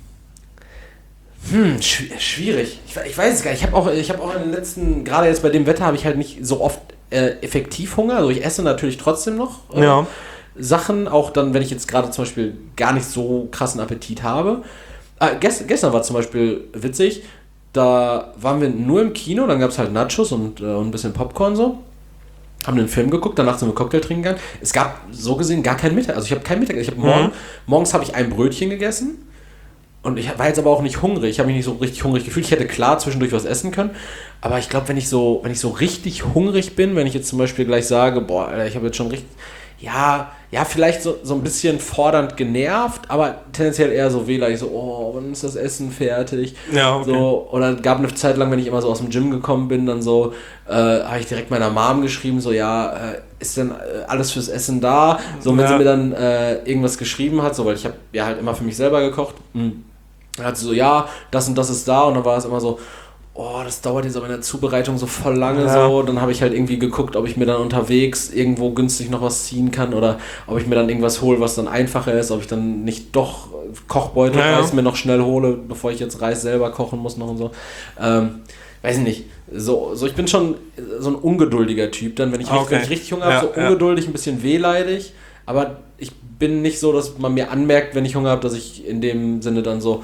Hm, schw- schwierig. Ich, ich weiß es gar nicht. Ich habe auch, ich habe auch in den letzten, gerade jetzt bei dem Wetter, habe ich halt nicht so oft äh, effektiv Hunger. Also ich esse natürlich trotzdem noch. Äh, ja. Sachen, auch dann, wenn ich jetzt gerade zum Beispiel gar nicht so krassen Appetit habe. Ah, gest, gestern war zum Beispiel witzig, da waren wir nur im Kino, dann gab es halt Nachos und, äh, und ein bisschen Popcorn so. Haben den Film geguckt, danach sind wir Cocktail trinken gegangen. Es gab so gesehen gar kein Mittag, also ich habe kein Mittag, ich habe morgen, mhm. morgens habe ich ein Brötchen gegessen und ich war jetzt aber auch nicht hungrig, ich habe mich nicht so richtig hungrig gefühlt. Ich hätte klar zwischendurch was essen können, aber ich glaube, wenn ich so, wenn ich so richtig hungrig bin, wenn ich jetzt zum Beispiel gleich sage, boah, Alter, ich habe jetzt schon richtig, ja, ja, vielleicht so, so ein bisschen fordernd genervt, aber tendenziell eher so wehleidig, so, oh, wann ist das Essen fertig? Ja, okay. So, oder gab eine Zeit lang, wenn ich immer so aus dem Gym gekommen bin, dann so, äh, habe ich direkt meiner Mom geschrieben, so, ja, äh, ist denn äh, alles fürs Essen da? So, wenn ja. sie mir dann äh, irgendwas geschrieben hat, so, weil ich habe ja halt immer für mich selber gekocht, hm. dann hat sie so, ja, das und das ist da, und dann war es immer so, oh, das dauert jetzt aber in der Zubereitung so voll lange ja. so. Dann habe ich halt irgendwie geguckt, ob ich mir dann unterwegs irgendwo günstig noch was ziehen kann oder ob ich mir dann irgendwas hole, was dann einfacher ist, ob ich dann nicht doch Kochbeutel ja, Reis ja. mir noch schnell hole, bevor ich jetzt Reis selber kochen muss noch und so. Ähm, weiß ich nicht. So, so ich bin schon so ein ungeduldiger Typ, dann wenn ich, okay. richtig, wenn ich richtig Hunger ja, habe, so ja. ungeduldig, ein bisschen wehleidig, aber ich bin nicht so, dass man mir anmerkt, wenn ich Hunger habe, dass ich in dem Sinne dann so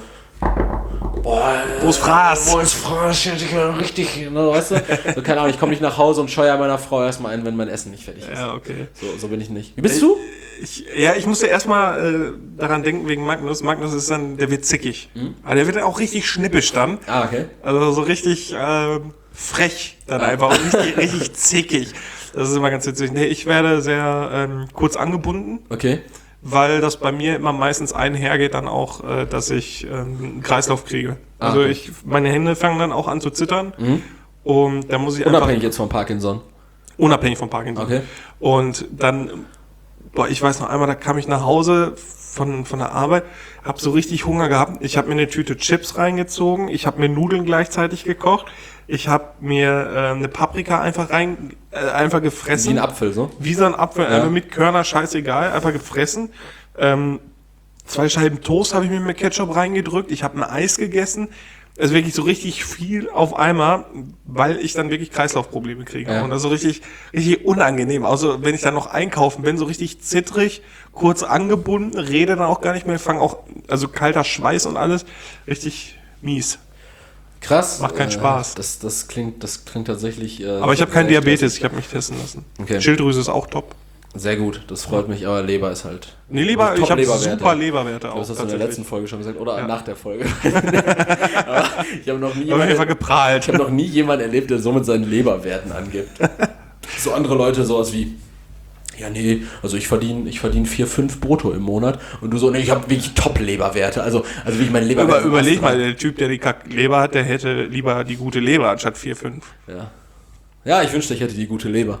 boah, wo ist Fraß? Wo ist Fraß? Richtig, ne, weißt du? So, keine Ahnung, ich komme nicht nach Hause und scheue meiner Frau erstmal ein, wenn mein Essen nicht fertig ist. Ja, okay. So, so bin ich nicht. Wie bist ich, du? Ich, ja, ich musste erstmal äh, daran denken wegen Magnus. Magnus ist dann, der wird zickig. Hm? Aber der wird dann auch richtig schnippisch dann. Ah, okay. Also so richtig äh, frech dann ah. einfach und nicht richtig zickig. Das ist immer ganz witzig. Nee, ich werde sehr ähm, kurz angebunden. Okay. Weil das bei mir immer meistens einhergeht dann auch, äh, dass ich ähm, einen Kreislauf kriege. Ah, also okay. ich, meine Hände fangen dann auch an zu zittern. Mhm. Und dann muss ich unabhängig einfach, jetzt vom Parkinson? Unabhängig vom Parkinson. Okay. Und dann boah, ich weiß noch einmal, da kam ich nach Hause von, von der Arbeit, hab so richtig Hunger gehabt. Ich habe mir eine Tüte Chips reingezogen, ich habe mir Nudeln gleichzeitig gekocht, ich habe mir äh, eine Paprika einfach rein, äh, einfach gefressen. Wie ein Apfel, so? Wie so ein Apfel, ja. Einfach mit Körner, scheißegal, einfach gefressen. Ähm, zwei Scheiben Toast habe ich mir mit Ketchup reingedrückt, ich habe ein Eis gegessen. Also wirklich so richtig viel auf einmal, weil ich dann wirklich Kreislaufprobleme kriege. Ja. Und das ist so richtig, richtig unangenehm. Also wenn ich dann noch einkaufen bin, so richtig zittrig, kurz angebunden, rede dann auch gar nicht mehr, fange auch, also kalter Schweiß und alles, richtig mies. Krass. Macht keinen äh, Spaß. Das, das klingt, das klingt tatsächlich... Äh, aber ich habe keinen Diabetes, ich habe mich testen lassen. Okay. Schilddrüse ist auch top. Sehr gut, das freut mich, aber Leber ist halt... Nee, Leber, ich habe super Leberwerte auch. Das hast du in der letzten Folge schon gesagt, oder ja. nach der Folge. Aber ich habe noch nie jemanden, geprahlt. Ich habe noch nie jemanden erlebt, der so mit seinen Leberwerten angibt. So andere Leute, sowas wie, ja nee, also ich verdiene ich verdiene vier, fünf brutto im Monat und du so, nee, ich habe wirklich Top-Leberwerte, also, also wie ich meine Leberwerte... Über, überleg mal, der Typ, der die Kack-Leber hat, der hätte lieber die gute Leber anstatt vier, fünf. Ja. Ja, ich wünschte, ich hätte die gute Leber.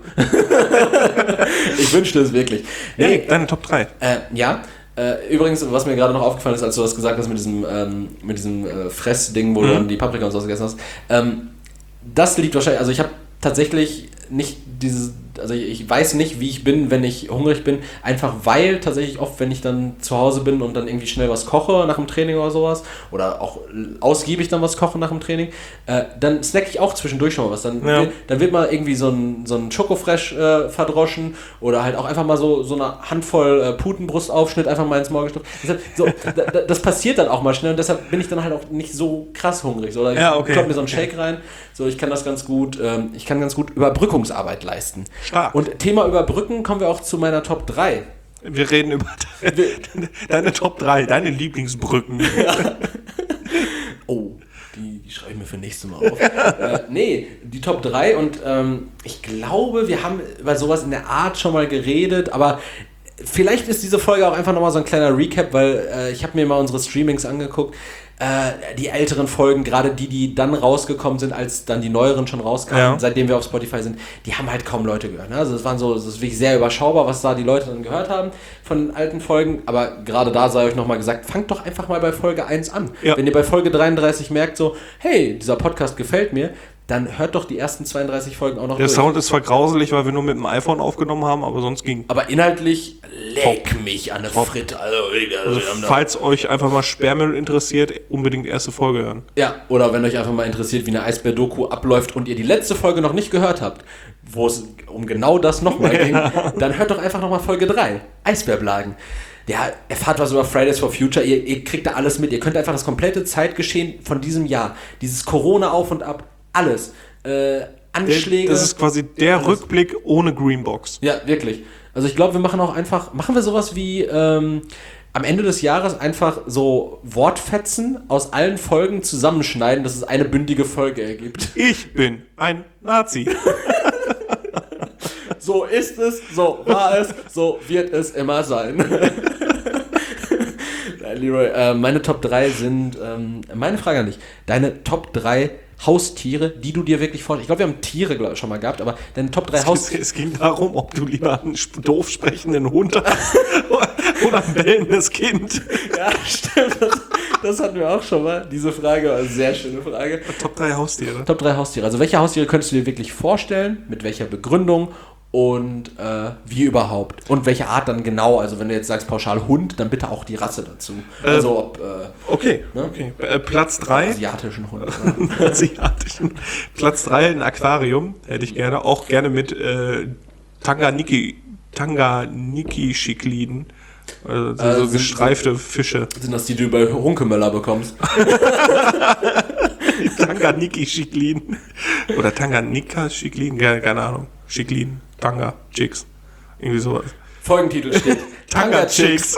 Ich wünschte es wirklich. Nee, hey, deine Top drei. Äh, ja, äh, übrigens, was mir gerade noch aufgefallen ist, als du das gesagt hast mit diesem, ähm, mit diesem äh, Fressding, wo mhm. du dann die Paprika und sowas gegessen hast, ähm, das liegt wahrscheinlich, also ich habe tatsächlich nicht dieses, also ich, ich weiß nicht, wie ich bin, wenn ich hungrig bin, einfach weil tatsächlich oft, wenn ich dann zu Hause bin und dann irgendwie schnell was koche nach dem Training oder sowas oder auch ausgiebig dann was koche nach dem Training, äh, dann snack ich auch zwischendurch schon mal was. Dann, ja. wird, dann wird mal irgendwie so ein, so ein Schokofresh äh, verdroschen oder halt auch einfach mal so, so eine Handvoll äh, Putenbrustaufschnitt einfach mal ins Maul gestopft. Deshalb, so, da, das passiert dann auch mal schnell und deshalb bin ich dann halt auch nicht so krass hungrig. So, oder ich ja, okay. klopp mir so einen Shake rein, so ich kann das ganz gut, ähm, ich kann ganz gut Überbrückungsarbeit leisten. Stark. Und Thema Überbrücken kommen wir auch zu meiner Top drei. Wir reden über deine, deine Top drei, deine Lieblingsbrücken. Ja. Oh, die, die schreibe ich mir für nächstes Mal auf. äh, nee, die Top drei und ähm, ich glaube, wir haben über sowas in der Art schon mal geredet, aber vielleicht ist diese Folge auch einfach nochmal so ein kleiner Recap, weil äh, ich habe mir mal unsere Streamings angeguckt. Äh, die älteren Folgen, gerade die, die dann rausgekommen sind, als dann die neueren schon rauskamen, ja. seitdem wir auf Spotify sind, die haben halt kaum Leute gehört. Ne? Also es waren so, es ist wirklich sehr überschaubar, was da die Leute dann gehört haben von den alten Folgen, aber gerade da sei euch nochmal gesagt, fangt doch einfach mal bei Folge eins an. Ja. Wenn ihr bei Folge dreiunddreißig merkt so, hey, dieser Podcast gefällt mir, dann hört doch die ersten zweiunddreißig Folgen auch noch Der durch. Sound ist zwar grauselig, weil wir nur mit dem iPhone aufgenommen haben, aber sonst ging. Aber inhaltlich leck Top. mich an der Fritte. Also, also, falls euch einfach mal Sperrmüll interessiert, unbedingt erste Folge hören. Ja, oder wenn euch einfach mal interessiert, wie eine Eisbär-Doku abläuft und ihr die letzte Folge noch nicht gehört habt, wo es um genau das nochmal ging, dann hört doch einfach nochmal Folge drei. Eisbärblagen. Ja, erfahrt was über Fridays for Future, ihr, ihr kriegt da alles mit. Ihr könnt einfach das komplette Zeitgeschehen von diesem Jahr, dieses Corona auf und ab, alles. Äh, Anschläge. Das ist quasi der alles. Rückblick ohne Greenbox. Ja, wirklich. Also ich glaube, wir machen auch einfach, machen wir sowas wie ähm, am Ende des Jahres einfach so Wortfetzen aus allen Folgen zusammenschneiden, dass es eine bündige Folge ergibt. Ich bin ein Nazi. So ist es, so war es, so wird es immer sein. Nein, Leroy, äh, meine Top drei sind, ähm, meine Frage an dich, deine Top drei Haustiere, die du dir wirklich vorstellst. Ich glaube, wir haben Tiere glaub, schon mal gehabt, aber deine Top drei Haustiere. Es ging darum, ob du lieber einen doof sprechenden Hund hast oder ein bellendes Kind. Ja, stimmt. Das, das hatten wir auch schon mal. Diese Frage war eine sehr schöne Frage. Top drei Haustiere. Top drei Haustiere. Also welche Haustiere könntest du dir wirklich vorstellen? Mit welcher Begründung? Und äh, wie überhaupt? Und welche Art dann genau? Also wenn du jetzt sagst pauschal Hund, dann bitte auch die Rasse dazu. Äh, also ob... Äh, okay, ne? okay. Äh, Platz drei. Asiatischen Hund. Asiatischen. Platz drei, ein Aquarium. Hätte ich gerne. Auch gerne mit äh, Tanganiki, Tanganiki-Schikliden. Also so, äh, so gestreifte sind, Fische. Sind das die, die du bei Runkemöller bekommst? Tanganiki-Schikliden. Oder Tanganika-Schikliden. Keine, keine Ahnung. Schikliden. Tanga, Chicks. Irgendwie sowas. Folgentitel steht Tanga Chicks.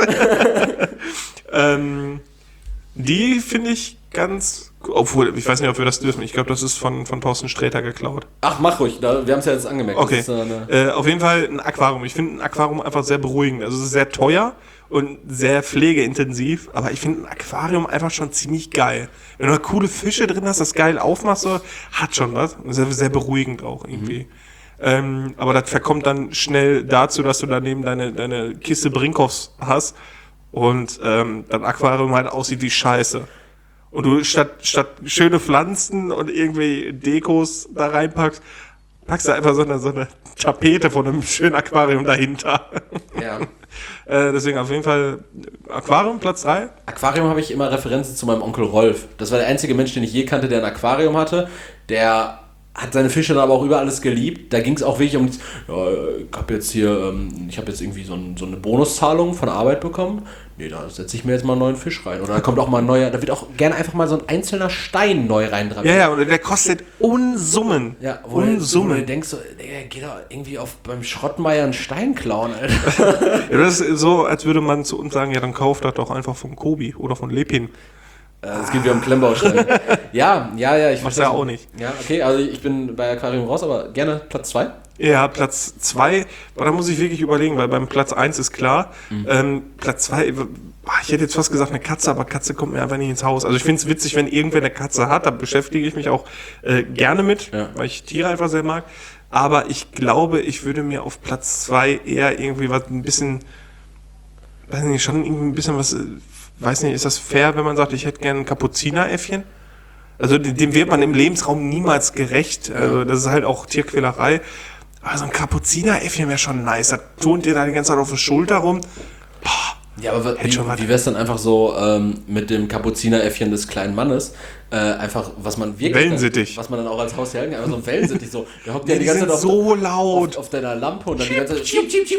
ähm, die finde ich ganz, obwohl, ich weiß nicht, ob wir das dürfen. Ich glaube, das ist von, von Thorsten Sträter geklaut. Ach, mach ruhig. Da, wir haben es ja jetzt angemerkt. Okay. Das ist, äh, auf jeden Fall ein Aquarium. Ich finde ein Aquarium einfach sehr beruhigend. Also es ist sehr teuer und sehr pflegeintensiv, aber ich finde ein Aquarium einfach schon ziemlich geil. Wenn du da coole Fische drin hast, das geil aufmachst, so, hat schon was. Sehr, sehr beruhigend auch irgendwie. Mhm. Ähm, aber das verkommt dann schnell dazu, dass du daneben deine, deine Kiste Brinkhoffs hast und ähm, dein Aquarium halt aussieht wie Scheiße. Und du statt, statt schöne Pflanzen und irgendwie Dekos da reinpackst, packst du einfach so eine, so eine Tapete von einem schönen Aquarium dahinter. Ja. äh, deswegen auf jeden Fall Aquarium, Platz drei. Aquarium habe ich immer Referenzen zu meinem Onkel Rolf. Das war der einzige Mensch, den ich je kannte, der ein Aquarium hatte. Der hat seine Fische dann aber auch über alles geliebt. Da ging es auch wirklich um, ja, ich habe jetzt hier, ähm, ich habe jetzt irgendwie so, ein, so eine Bonuszahlung von der Arbeit bekommen. Nee, da setze ich mir jetzt mal einen neuen Fisch rein. Oder da kommt auch mal ein neuer, da wird auch gerne einfach mal so ein einzelner Stein neu rein dran. Ja, ja, und der kostet Unsummen. Ja, wo Unsummen. Du, du denkst so, ey, geh doch irgendwie auf beim Schrottmeier einen Stein klauen, Alter. Ja, das ist so, als würde man zu uns sagen, ja, dann kauft das doch einfach von Kobi oder von Lepin. Es geht wieder um Klemmbaustein. ja, ja, ja. Ich mach's ja auch nicht. Ja, okay, also ich bin bei Aquarium raus, aber gerne Platz zwei. Ja, Platz zwei, da muss ich wirklich überlegen, weil beim Platz eins ist klar. Mhm. Ähm, Platz zwei, ich hätte jetzt fast gesagt eine Katze, aber Katze kommt mir einfach nicht ins Haus. Also ich finde es witzig, wenn irgendwer eine Katze hat, da beschäftige ich mich auch äh, gerne mit, ja. weil ich Tiere einfach sehr mag. Aber ich glaube, ich würde mir auf Platz zwei eher irgendwie was ein bisschen, weiß nicht, schon irgendwie ein bisschen was... Weiß nicht, ist das fair, wenn man sagt, ich hätte gerne ein Kapuzineräffchen? Also dem wird man im Lebensraum niemals gerecht. Also das ist halt auch Tierquälerei. Aber so ein Kapuzineräffchen wäre schon nice. Da turnt ihr da die ganze Zeit auf der Schulter rum. Boah, ja, aber wie, wie wäre es dann einfach so ähm, mit dem Kapuzineräffchen des kleinen Mannes? Äh, einfach, was man wirklich... Wellensittich. Dann, was man dann auch als Haustier halten kann. Einfach so ein Wellensittich. So. Der hockt ja, ja die, die ganze sind Zeit auf, so laut. Auf, auf deiner Lampe und dann die ganze Zeit...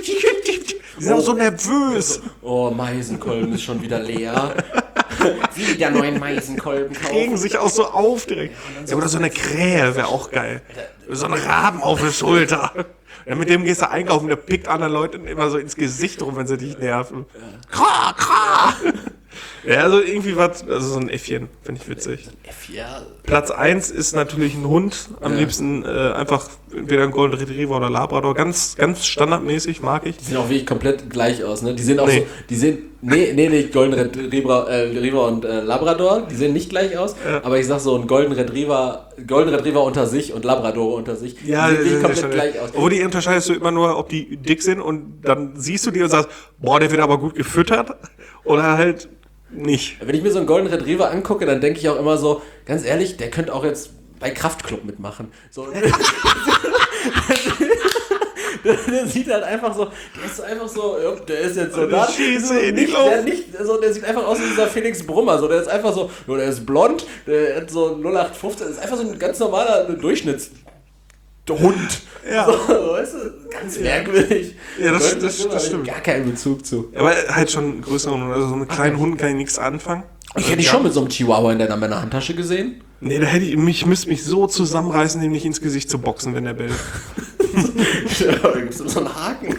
Die sind auch so nervös. Oh, Meisenkolben ist schon wieder leer. Wieder neuen Meisenkolben kaufen. Regen sich auch so auf direkt. Ja, oder so eine Krähe wäre auch geil. So ein Raben auf der Schulter. Ja, mit dem gehst du einkaufen, der pickt anderen Leuten immer so ins Gesicht rum, wenn sie dich nerven. Kra, kra. Ja, also irgendwie was, also so ein Äffchen, finde ich witzig. Ja. Platz eins ist natürlich ein Hund, am ja. liebsten äh, einfach entweder ein Golden Retriever oder Labrador, ganz ganz standardmäßig, mag ich. Die sehen auch wirklich komplett gleich aus, ne? Die sehen auch nee. so, die sehen, nee, nee, nicht Golden Retriever, äh, Retriever und äh, Labrador, die sehen nicht gleich aus, ja. aber ich sag so ein Golden Retriever, Golden Retriever unter sich und Labrador unter sich, die ja, sehen wirklich komplett schon gleich aus. Obwohl die unterscheidest du immer nur, ob die dick sind und dann siehst du die und sagst, boah, der wird aber gut gefüttert oder halt nicht. Wenn ich mir so einen Golden Retriever angucke, dann denke ich auch immer so, ganz ehrlich, der könnte auch jetzt bei Kraftklub mitmachen. So. der, der sieht halt einfach so, der ist so einfach so, der ist jetzt so da. Schieße in die nicht, der, nicht, also der sieht einfach aus wie dieser Felix Brummer. So, der ist einfach so, der ist blond, der hat so null acht fünfzehn, das ist einfach so ein ganz normaler Durchschnitts. Hund. Ja. So, weißt du, ganz merkwürdig. Ja, das, das, das, das stimmt. Gar keinen Bezug zu. Aber halt schon größeren, also so mit kleinen Hunden kann ich nichts anfangen. Ich hätte dich schon mit so einem Chihuahua in deiner Männerhandtasche gesehen. Nee, da hätte ich mich, müsste mich so zusammenreißen, ihm nicht ins Gesicht zu boxen, wenn der bellt. Ja, da gibt es so einen Haken.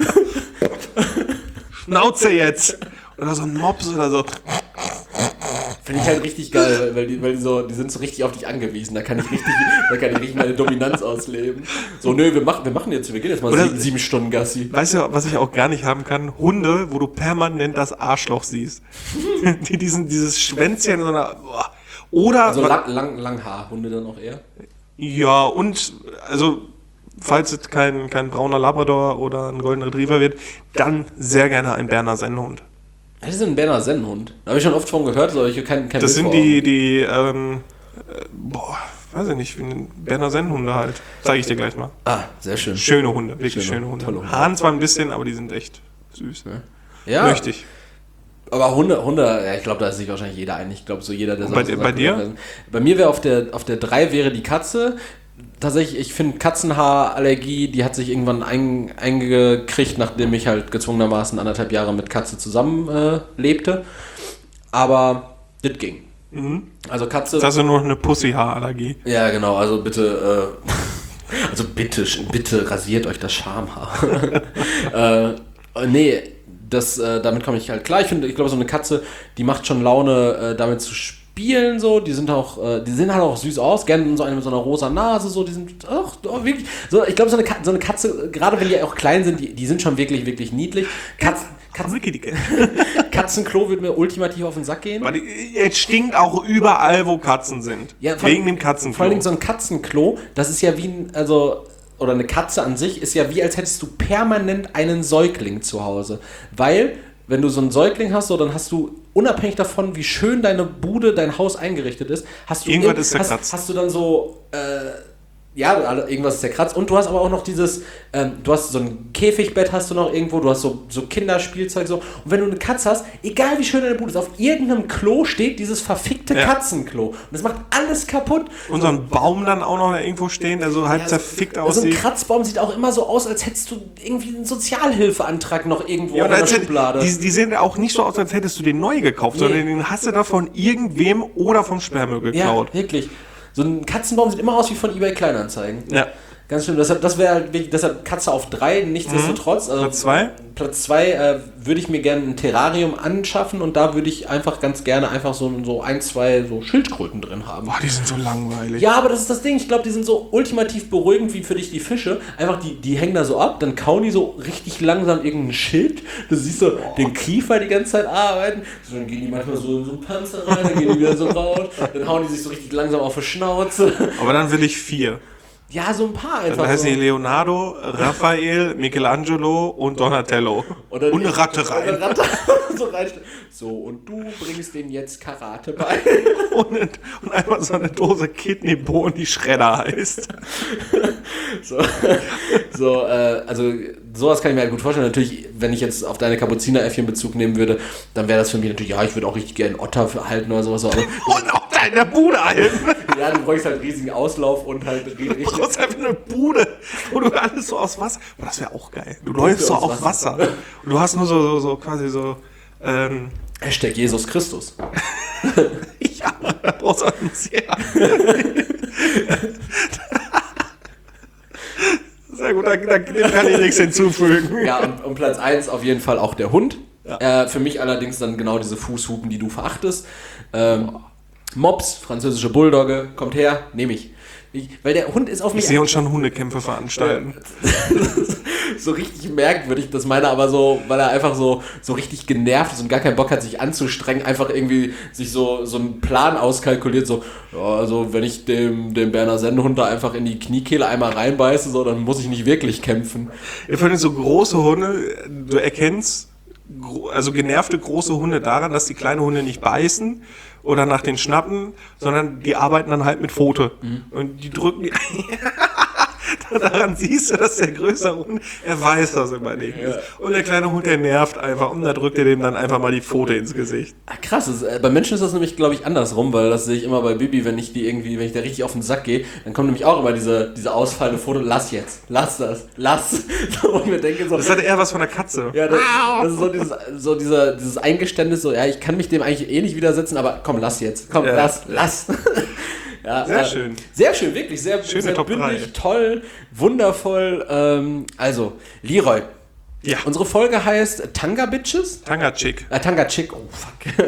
Schnauze jetzt! Oder so ein Mops oder so. Finde ich halt richtig geil, weil die, weil die so, die sind so richtig auf dich angewiesen. Da kann ich richtig, da kann ich richtig meine Dominanz ausleben. So, nö, wir machen, wir machen jetzt, wir gehen jetzt mal sieben, sieben Stunden Gassi. Weißt du, was ich auch gar nicht haben kann? Hunde, wo du permanent das Arschloch siehst. Die diesen, dieses Schwänzchen in so einer, oder... Also lang, lang, Langhaarhunde dann auch eher? Ja, und, also, falls es kein, kein brauner Labrador oder ein Golden Retriever wird, dann sehr gerne ein Berner Sennhund. Das ist ein Berner Sennhund. Da habe ich schon oft von gehört, aber ich kein, kein Das sind die, die, ähm, äh, boah, weiß ich nicht, wie ein Berner Sennhunde halt. Zeige ich dir gleich mal. Ah, sehr schön. Schöne Hunde, wirklich schöne, schöne Hunde. Hunde. Haaren zwar ein bisschen, aber die sind echt süß. Ja. Möchte ich. Aber Hunde, Hunde, ja, ich glaube, da ist sich wahrscheinlich jeder einig. Ich glaube, so jeder, der bei, so bei dir? Bei mir wäre auf der, auf der drei wäre die Katze. Tatsächlich, ich finde Katzenhaarallergie, die hat sich irgendwann ein, eingekriegt, nachdem ich halt gezwungenermaßen anderthalb Jahre mit Katze zusammen äh, lebte. Aber das ging. Mhm. Also Katze... Das ist also nur eine Pussyhaarallergie. Ja, genau, also bitte... Äh, also bitte, bitte rasiert euch das Schamhaar. äh, nee, das, äh, damit komme ich halt klar. Ich finde, ich glaube, so eine Katze, die macht schon Laune, äh, damit zu spielen. Spielen so, die sind auch, äh, die sehen halt auch süß aus, gerne so eine mit so einer rosa Nase, so, die sind ach, oh, wirklich, so, ich glaube, so eine, Ka- so eine Katze, gerade wenn die auch klein sind, die, die sind schon wirklich, wirklich niedlich. Katz, Katz, Katzenklo wird mir ultimativ auf den Sack gehen. Aber die, es stinkt auch überall, wo Katzen sind. Ja, wegen dem Katzenklo. Vor allem so ein Katzenklo, das ist ja wie ein, also, oder eine Katze an sich ist ja wie, als hättest du permanent einen Säugling zu Hause. Weil, wenn du so einen Säugling hast, so, dann hast du, unabhängig davon, wie schön deine Bude, dein Haus eingerichtet ist, hast du, Irgendwas ist der hast, Kratz. hast du dann so, äh, ja, irgendwas ist der Kratz. Und du hast aber auch noch dieses, ähm, du hast so ein Käfigbett hast du noch irgendwo, du hast so, so Kinderspielzeug so. Und wenn du eine Katze hast, egal wie schön deine Bude ist, auf irgendeinem Klo steht dieses verfickte ja. Katzenklo. Und das macht alles kaputt. Und so ein Baum dann auch noch irgendwo stehen, der so halb ja, zerfickt so, aussieht. So ein Kratzbaum sieht auch immer so aus, als hättest du irgendwie einen Sozialhilfeantrag noch irgendwo ja, in der Schublade. Die, die sehen auch nicht so aus, als hättest du den neu gekauft, nee. sondern den hast du da von irgendwem oder vom Sperrmüll geklaut. Ja, wirklich. So ein Katzenbaum sieht immer aus wie von eBay Kleinanzeigen. Ja. Ganz schlimm. Deshalb, das wäre halt wirklich, deshalb Katze auf drei, nichtsdestotrotz. Mhm. Also Platz zwei? Platz zwei äh, würde ich mir gerne ein Terrarium anschaffen und da würde ich einfach ganz gerne einfach so, so ein, zwei so Schildkröten drin haben. Boah, die sind so langweilig. Ja, aber das ist das Ding. Ich glaube, die sind so ultimativ beruhigend wie für dich die Fische. Einfach, die, die hängen da so ab, dann kauen die so richtig langsam irgendein Schild. Du siehst so oh. den Kiefer die ganze Zeit arbeiten. So, dann gehen die manchmal so in so einen Panzer rein, dann gehen die wieder so raus. Dann hauen die sich so richtig langsam auf die Schnauze. Aber dann will ich vier. Ja, so ein paar einfach. Dann heißt so. die Leonardo, Raphael, Michelangelo und Donatello. Und, und eine Ratte rein. Und eine Ratte so, rein. So, und du bringst denen jetzt Karate bei. und, und einfach so eine Dose Kidneybohnen, die Schredder heißt. so, so äh, also sowas kann ich mir halt gut vorstellen. Natürlich, wenn ich jetzt auf deine Kapuzineräffchen Bezug nehmen würde, dann wäre das für mich natürlich, ja, ich würde auch richtig gerne Otter halten oder sowas. Aber und Otter in der Bude halten. Ja, du bräuchst halt riesigen Auslauf und halt richtig. Du brauchst einfach eine Bude, wo du alles so aus Wasser. Oh, das wäre auch geil. Du läufst so auf Wasser. Wasser. Und du hast nur so, so, so quasi so. Ähm, Hashtag Jesus Christus. ja, da brauchst du auch einen sehr. Sehr gut, da, da kann ich nichts hinzufügen. Ja, und, und Platz eins auf jeden Fall auch der Hund. Ja. Äh, für mich allerdings dann genau diese Fußhupen, die du verachtest. Ähm, Mops, französische Bulldogge, kommt her, nehme ich. ich. Weil der Hund ist auf mich... Ich sehe uns schon Hundekämpfe veranstalten. So richtig merkwürdig, dass meiner aber so, weil er einfach so, so richtig genervt ist und gar keinen Bock hat, sich anzustrengen, einfach irgendwie sich so, so einen Plan auskalkuliert, so, ja, also wenn ich dem, dem Berner Sennenhund da einfach in die Kniekehle einmal reinbeiße, so, dann muss ich nicht wirklich kämpfen. Ich finde so große Hunde, du erkennst also genervte große Hunde daran, dass die kleine Hunde nicht beißen oder nach den schnappen, sondern die arbeiten dann halt mit Pfote. Mhm. Und die drücken die... Daran siehst du, dass der größere Hund, er weiß, dass er überlegen ist. Und der kleine Hund, der nervt einfach und da drückt er dem dann einfach mal die Pfote ins Gesicht. Ach, krass, das, äh, bei Menschen ist das nämlich, glaube ich, andersrum, weil das sehe ich immer bei Bibi, wenn ich die irgendwie, wenn ich da richtig auf den Sack gehe, dann kommt nämlich auch immer diese, diese ausfallende Pfote, lass jetzt, lass das, lass. Und ich mir denke so, das hat eher was von der Katze. Ja, das, das ist so, dieses, so dieser, dieses Eingeständnis, so, ja, ich kann mich dem eigentlich eh nicht widersetzen, aber komm, lass jetzt, komm, ja. lass, lass. Ja, sehr äh, schön. Sehr schön, wirklich. Sehr, Schöne sehr Top bündig, toll, wundervoll. Ähm, also, Leroy. Ja. Unsere Folge heißt Tanga Bitches. Tanga Chick. Äh, Tanga Chick. Oh, fuck.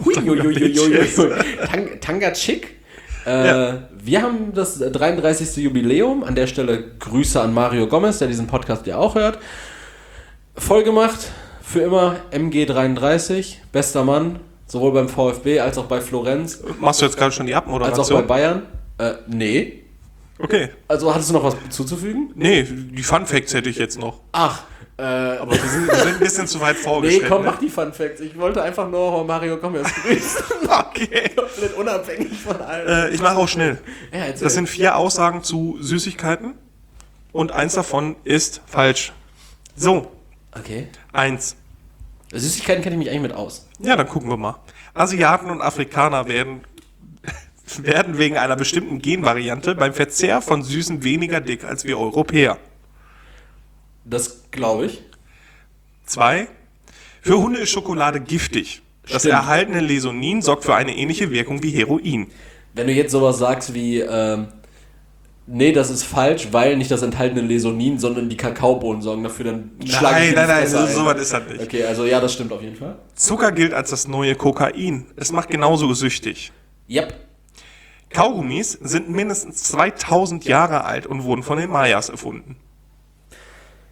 Tang, Tanga Chick. Äh, ja. Wir haben das dreiunddreißigste Jubiläum. An der Stelle Grüße an Mario Gomez, der diesen Podcast ja auch hört. Voll gemacht. Für immer M G dreiunddreißig. Bester Mann. Sowohl beim VfB als auch bei Florenz. Machst du jetzt gerade schon die Abmoderation? Als auch bei Bayern? Äh, nee. Okay. Also hattest du noch was zuzufügen? Nee, die Fun Facts hätte ich jetzt noch. Ach. Äh, aber wir sind, wir sind ein bisschen zu weit vorgeschritten. Nee, komm, mach die Fun Facts. Ich wollte einfach nur Mario Gomez grüßen. Okay. Komplett unabhängig von allem. Äh, ich mache auch schnell. Ja, erzähl. Das sind vier Aussagen zu Süßigkeiten. Und eins davon ist falsch. So. Okay. Eins. Süßigkeiten kenne ich mich eigentlich mit aus. Ja, dann gucken wir mal. Asiaten und Afrikaner werden, werden wegen einer bestimmten Genvariante beim Verzehr von Süßen weniger dick als wir Europäer. Das glaube ich. Zwei. Für Hunde ist Schokolade giftig. Das Stimmt. erhaltene Lesonin sorgt für eine ähnliche Wirkung wie Heroin. Wenn du jetzt sowas sagst wie... Ähm Nee, das ist falsch, weil nicht das enthaltene Lesonin, sondern die Kakaobohnen sorgen dafür, dann schlagen Nein, nein, nein, so, so was ist das nicht. Okay, also ja, das stimmt auf jeden Fall. Zucker gilt als das neue Kokain. Es macht genauso süchtig. Yep. Kaugummis sind mindestens zweitausend Jahre alt und wurden von den Mayas erfunden.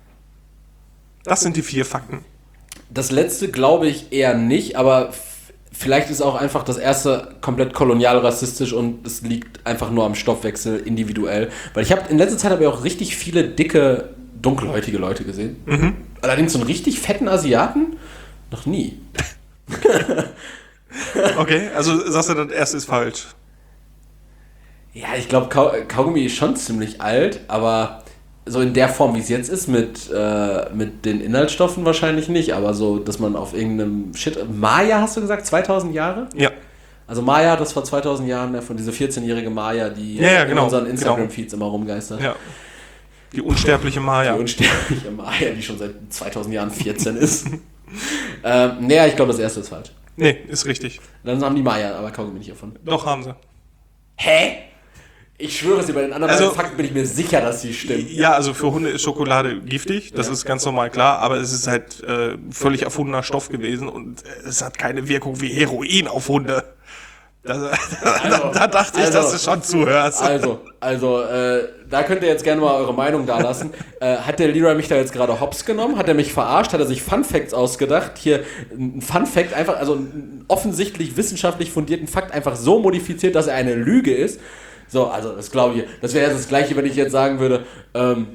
Das sind die vier Fakten. Das letzte glaube ich eher nicht, aber f- vielleicht ist auch einfach das erste komplett kolonial rassistisch und es liegt einfach nur am Stoffwechsel individuell. Weil ich habe in letzter Zeit habe ich auch richtig viele dicke, dunkelhäutige Leute gesehen. Mhm. Allerdings so einen richtig fetten Asiaten noch nie. Okay, also sagst du, das erste ist falsch. Ja, ich glaube, Kau- Kaugummi ist schon ziemlich alt, aber so in der Form, wie es jetzt ist, mit, äh, mit den Inhaltsstoffen wahrscheinlich nicht, aber so, dass man auf irgendeinem Shit... Maya, hast du gesagt? zweitausend Jahre? Ja. Also Maya hat das vor zweitausend Jahren, von dieser vierzehnjährige Maya, die ja, ja, genau, in unseren Instagram-Feeds genau. immer rumgeistert. Ja. Die unsterbliche Maya. Die unsterbliche Maya, die schon seit zweitausend Jahren vierzehn ist. ähm, naja, ich glaube, das erste ist falsch. Nee, ist richtig. Dann haben die Maya, aber Kaugummi nicht erfunden. Doch, haben sie. Hä? Ich schwöre es dir, bei den anderen also, Fakten bin ich mir sicher, dass sie stimmen. Ja, also für Hunde ist Schokolade giftig, das ja. ist ganz normal klar, aber es ist halt äh, völlig erfundener Stoff gewesen und es hat keine Wirkung wie Heroin auf Hunde. Das, also, da, da dachte ich, also, dass du schon zuhörst. Also, also äh, da könnt ihr jetzt gerne mal eure Meinung da lassen. äh, hat der Leroy mich da jetzt gerade hops genommen? Hat er mich verarscht? Hat er sich Fun Facts ausgedacht? Hier ein Fun Fact, einfach, also einen offensichtlich wissenschaftlich fundierten Fakt einfach so modifiziert, dass er eine Lüge ist. So, also das glaube ich, das wäre jetzt das Gleiche, wenn ich jetzt sagen würde, ähm,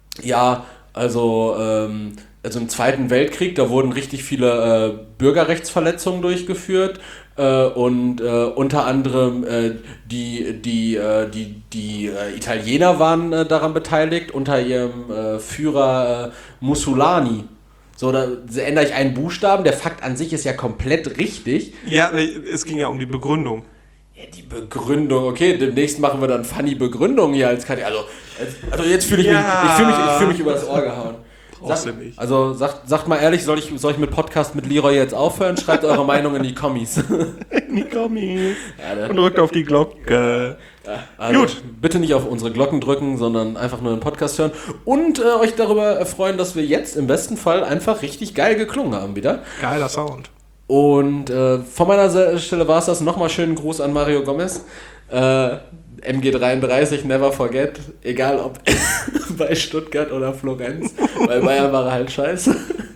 ja, also, ähm, also im Zweiten Weltkrieg, da wurden richtig viele äh, Bürgerrechtsverletzungen durchgeführt äh, und äh, unter anderem äh, die, die, äh, die, die äh, Italiener waren äh, daran beteiligt, unter ihrem äh, Führer äh, Mussolini. So, da ändere ich einen Buchstaben, der Fakt an sich ist ja komplett richtig. Ja, es ging ja um die Begründung. Ja, die Begründung, okay, demnächst machen wir dann funny Begründung hier als Kategorie. Also, also jetzt fühle ich ja. mich, ich fühle mich, ich fühle mich über das Ohr gehauen. Brauchst du nicht. Also sagt, sagt mal ehrlich, soll ich, soll ich mit Podcast mit Leroy jetzt aufhören? Schreibt eure Meinung in die Kommis. In die Kommis. Ja, und drückt auf die Glocke. Ja, also gut. Bitte nicht auf unsere Glocken drücken, sondern einfach nur einen Podcast hören und äh, euch darüber freuen, dass wir jetzt im besten Fall einfach richtig geil geklungen haben wieder. Geiler Sound. Und äh, von meiner Stelle war es das. Nochmal schönen Gruß an Mario Gomez. Äh, M G dreiunddreißig, never forget. Egal ob bei Stuttgart oder Florenz. Bei Bayern war er halt scheiße.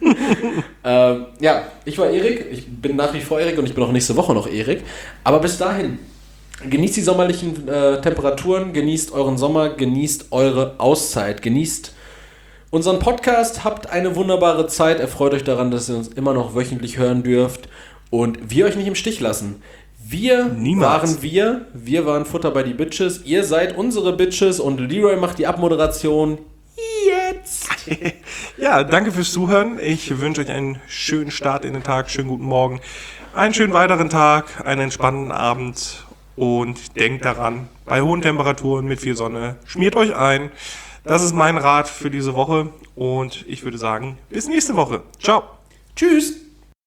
ähm, ja, ich war Erik. Ich bin nach wie vor Erik und ich bin auch nächste Woche noch Erik. Aber bis dahin, genießt die sommerlichen äh, Temperaturen, genießt euren Sommer, genießt eure Auszeit, genießt unseren Podcast, habt eine wunderbare Zeit, erfreut euch daran, dass ihr uns immer noch wöchentlich hören dürft und wir euch nicht im Stich lassen. Wir Niemals. waren wir, wir waren Futter bei die Bitches, ihr seid unsere Bitches und Leroy macht die Abmoderation jetzt. Ja, danke fürs Zuhören, ich wünsche euch einen schönen Start in den Tag, schönen guten Morgen, einen schönen weiteren Tag, einen entspannten Abend und denkt daran, bei hohen Temperaturen mit viel Sonne, schmiert euch ein. Das ist mein Rat für diese Woche und ich würde sagen, bis nächste Woche. Ciao. Tschüss.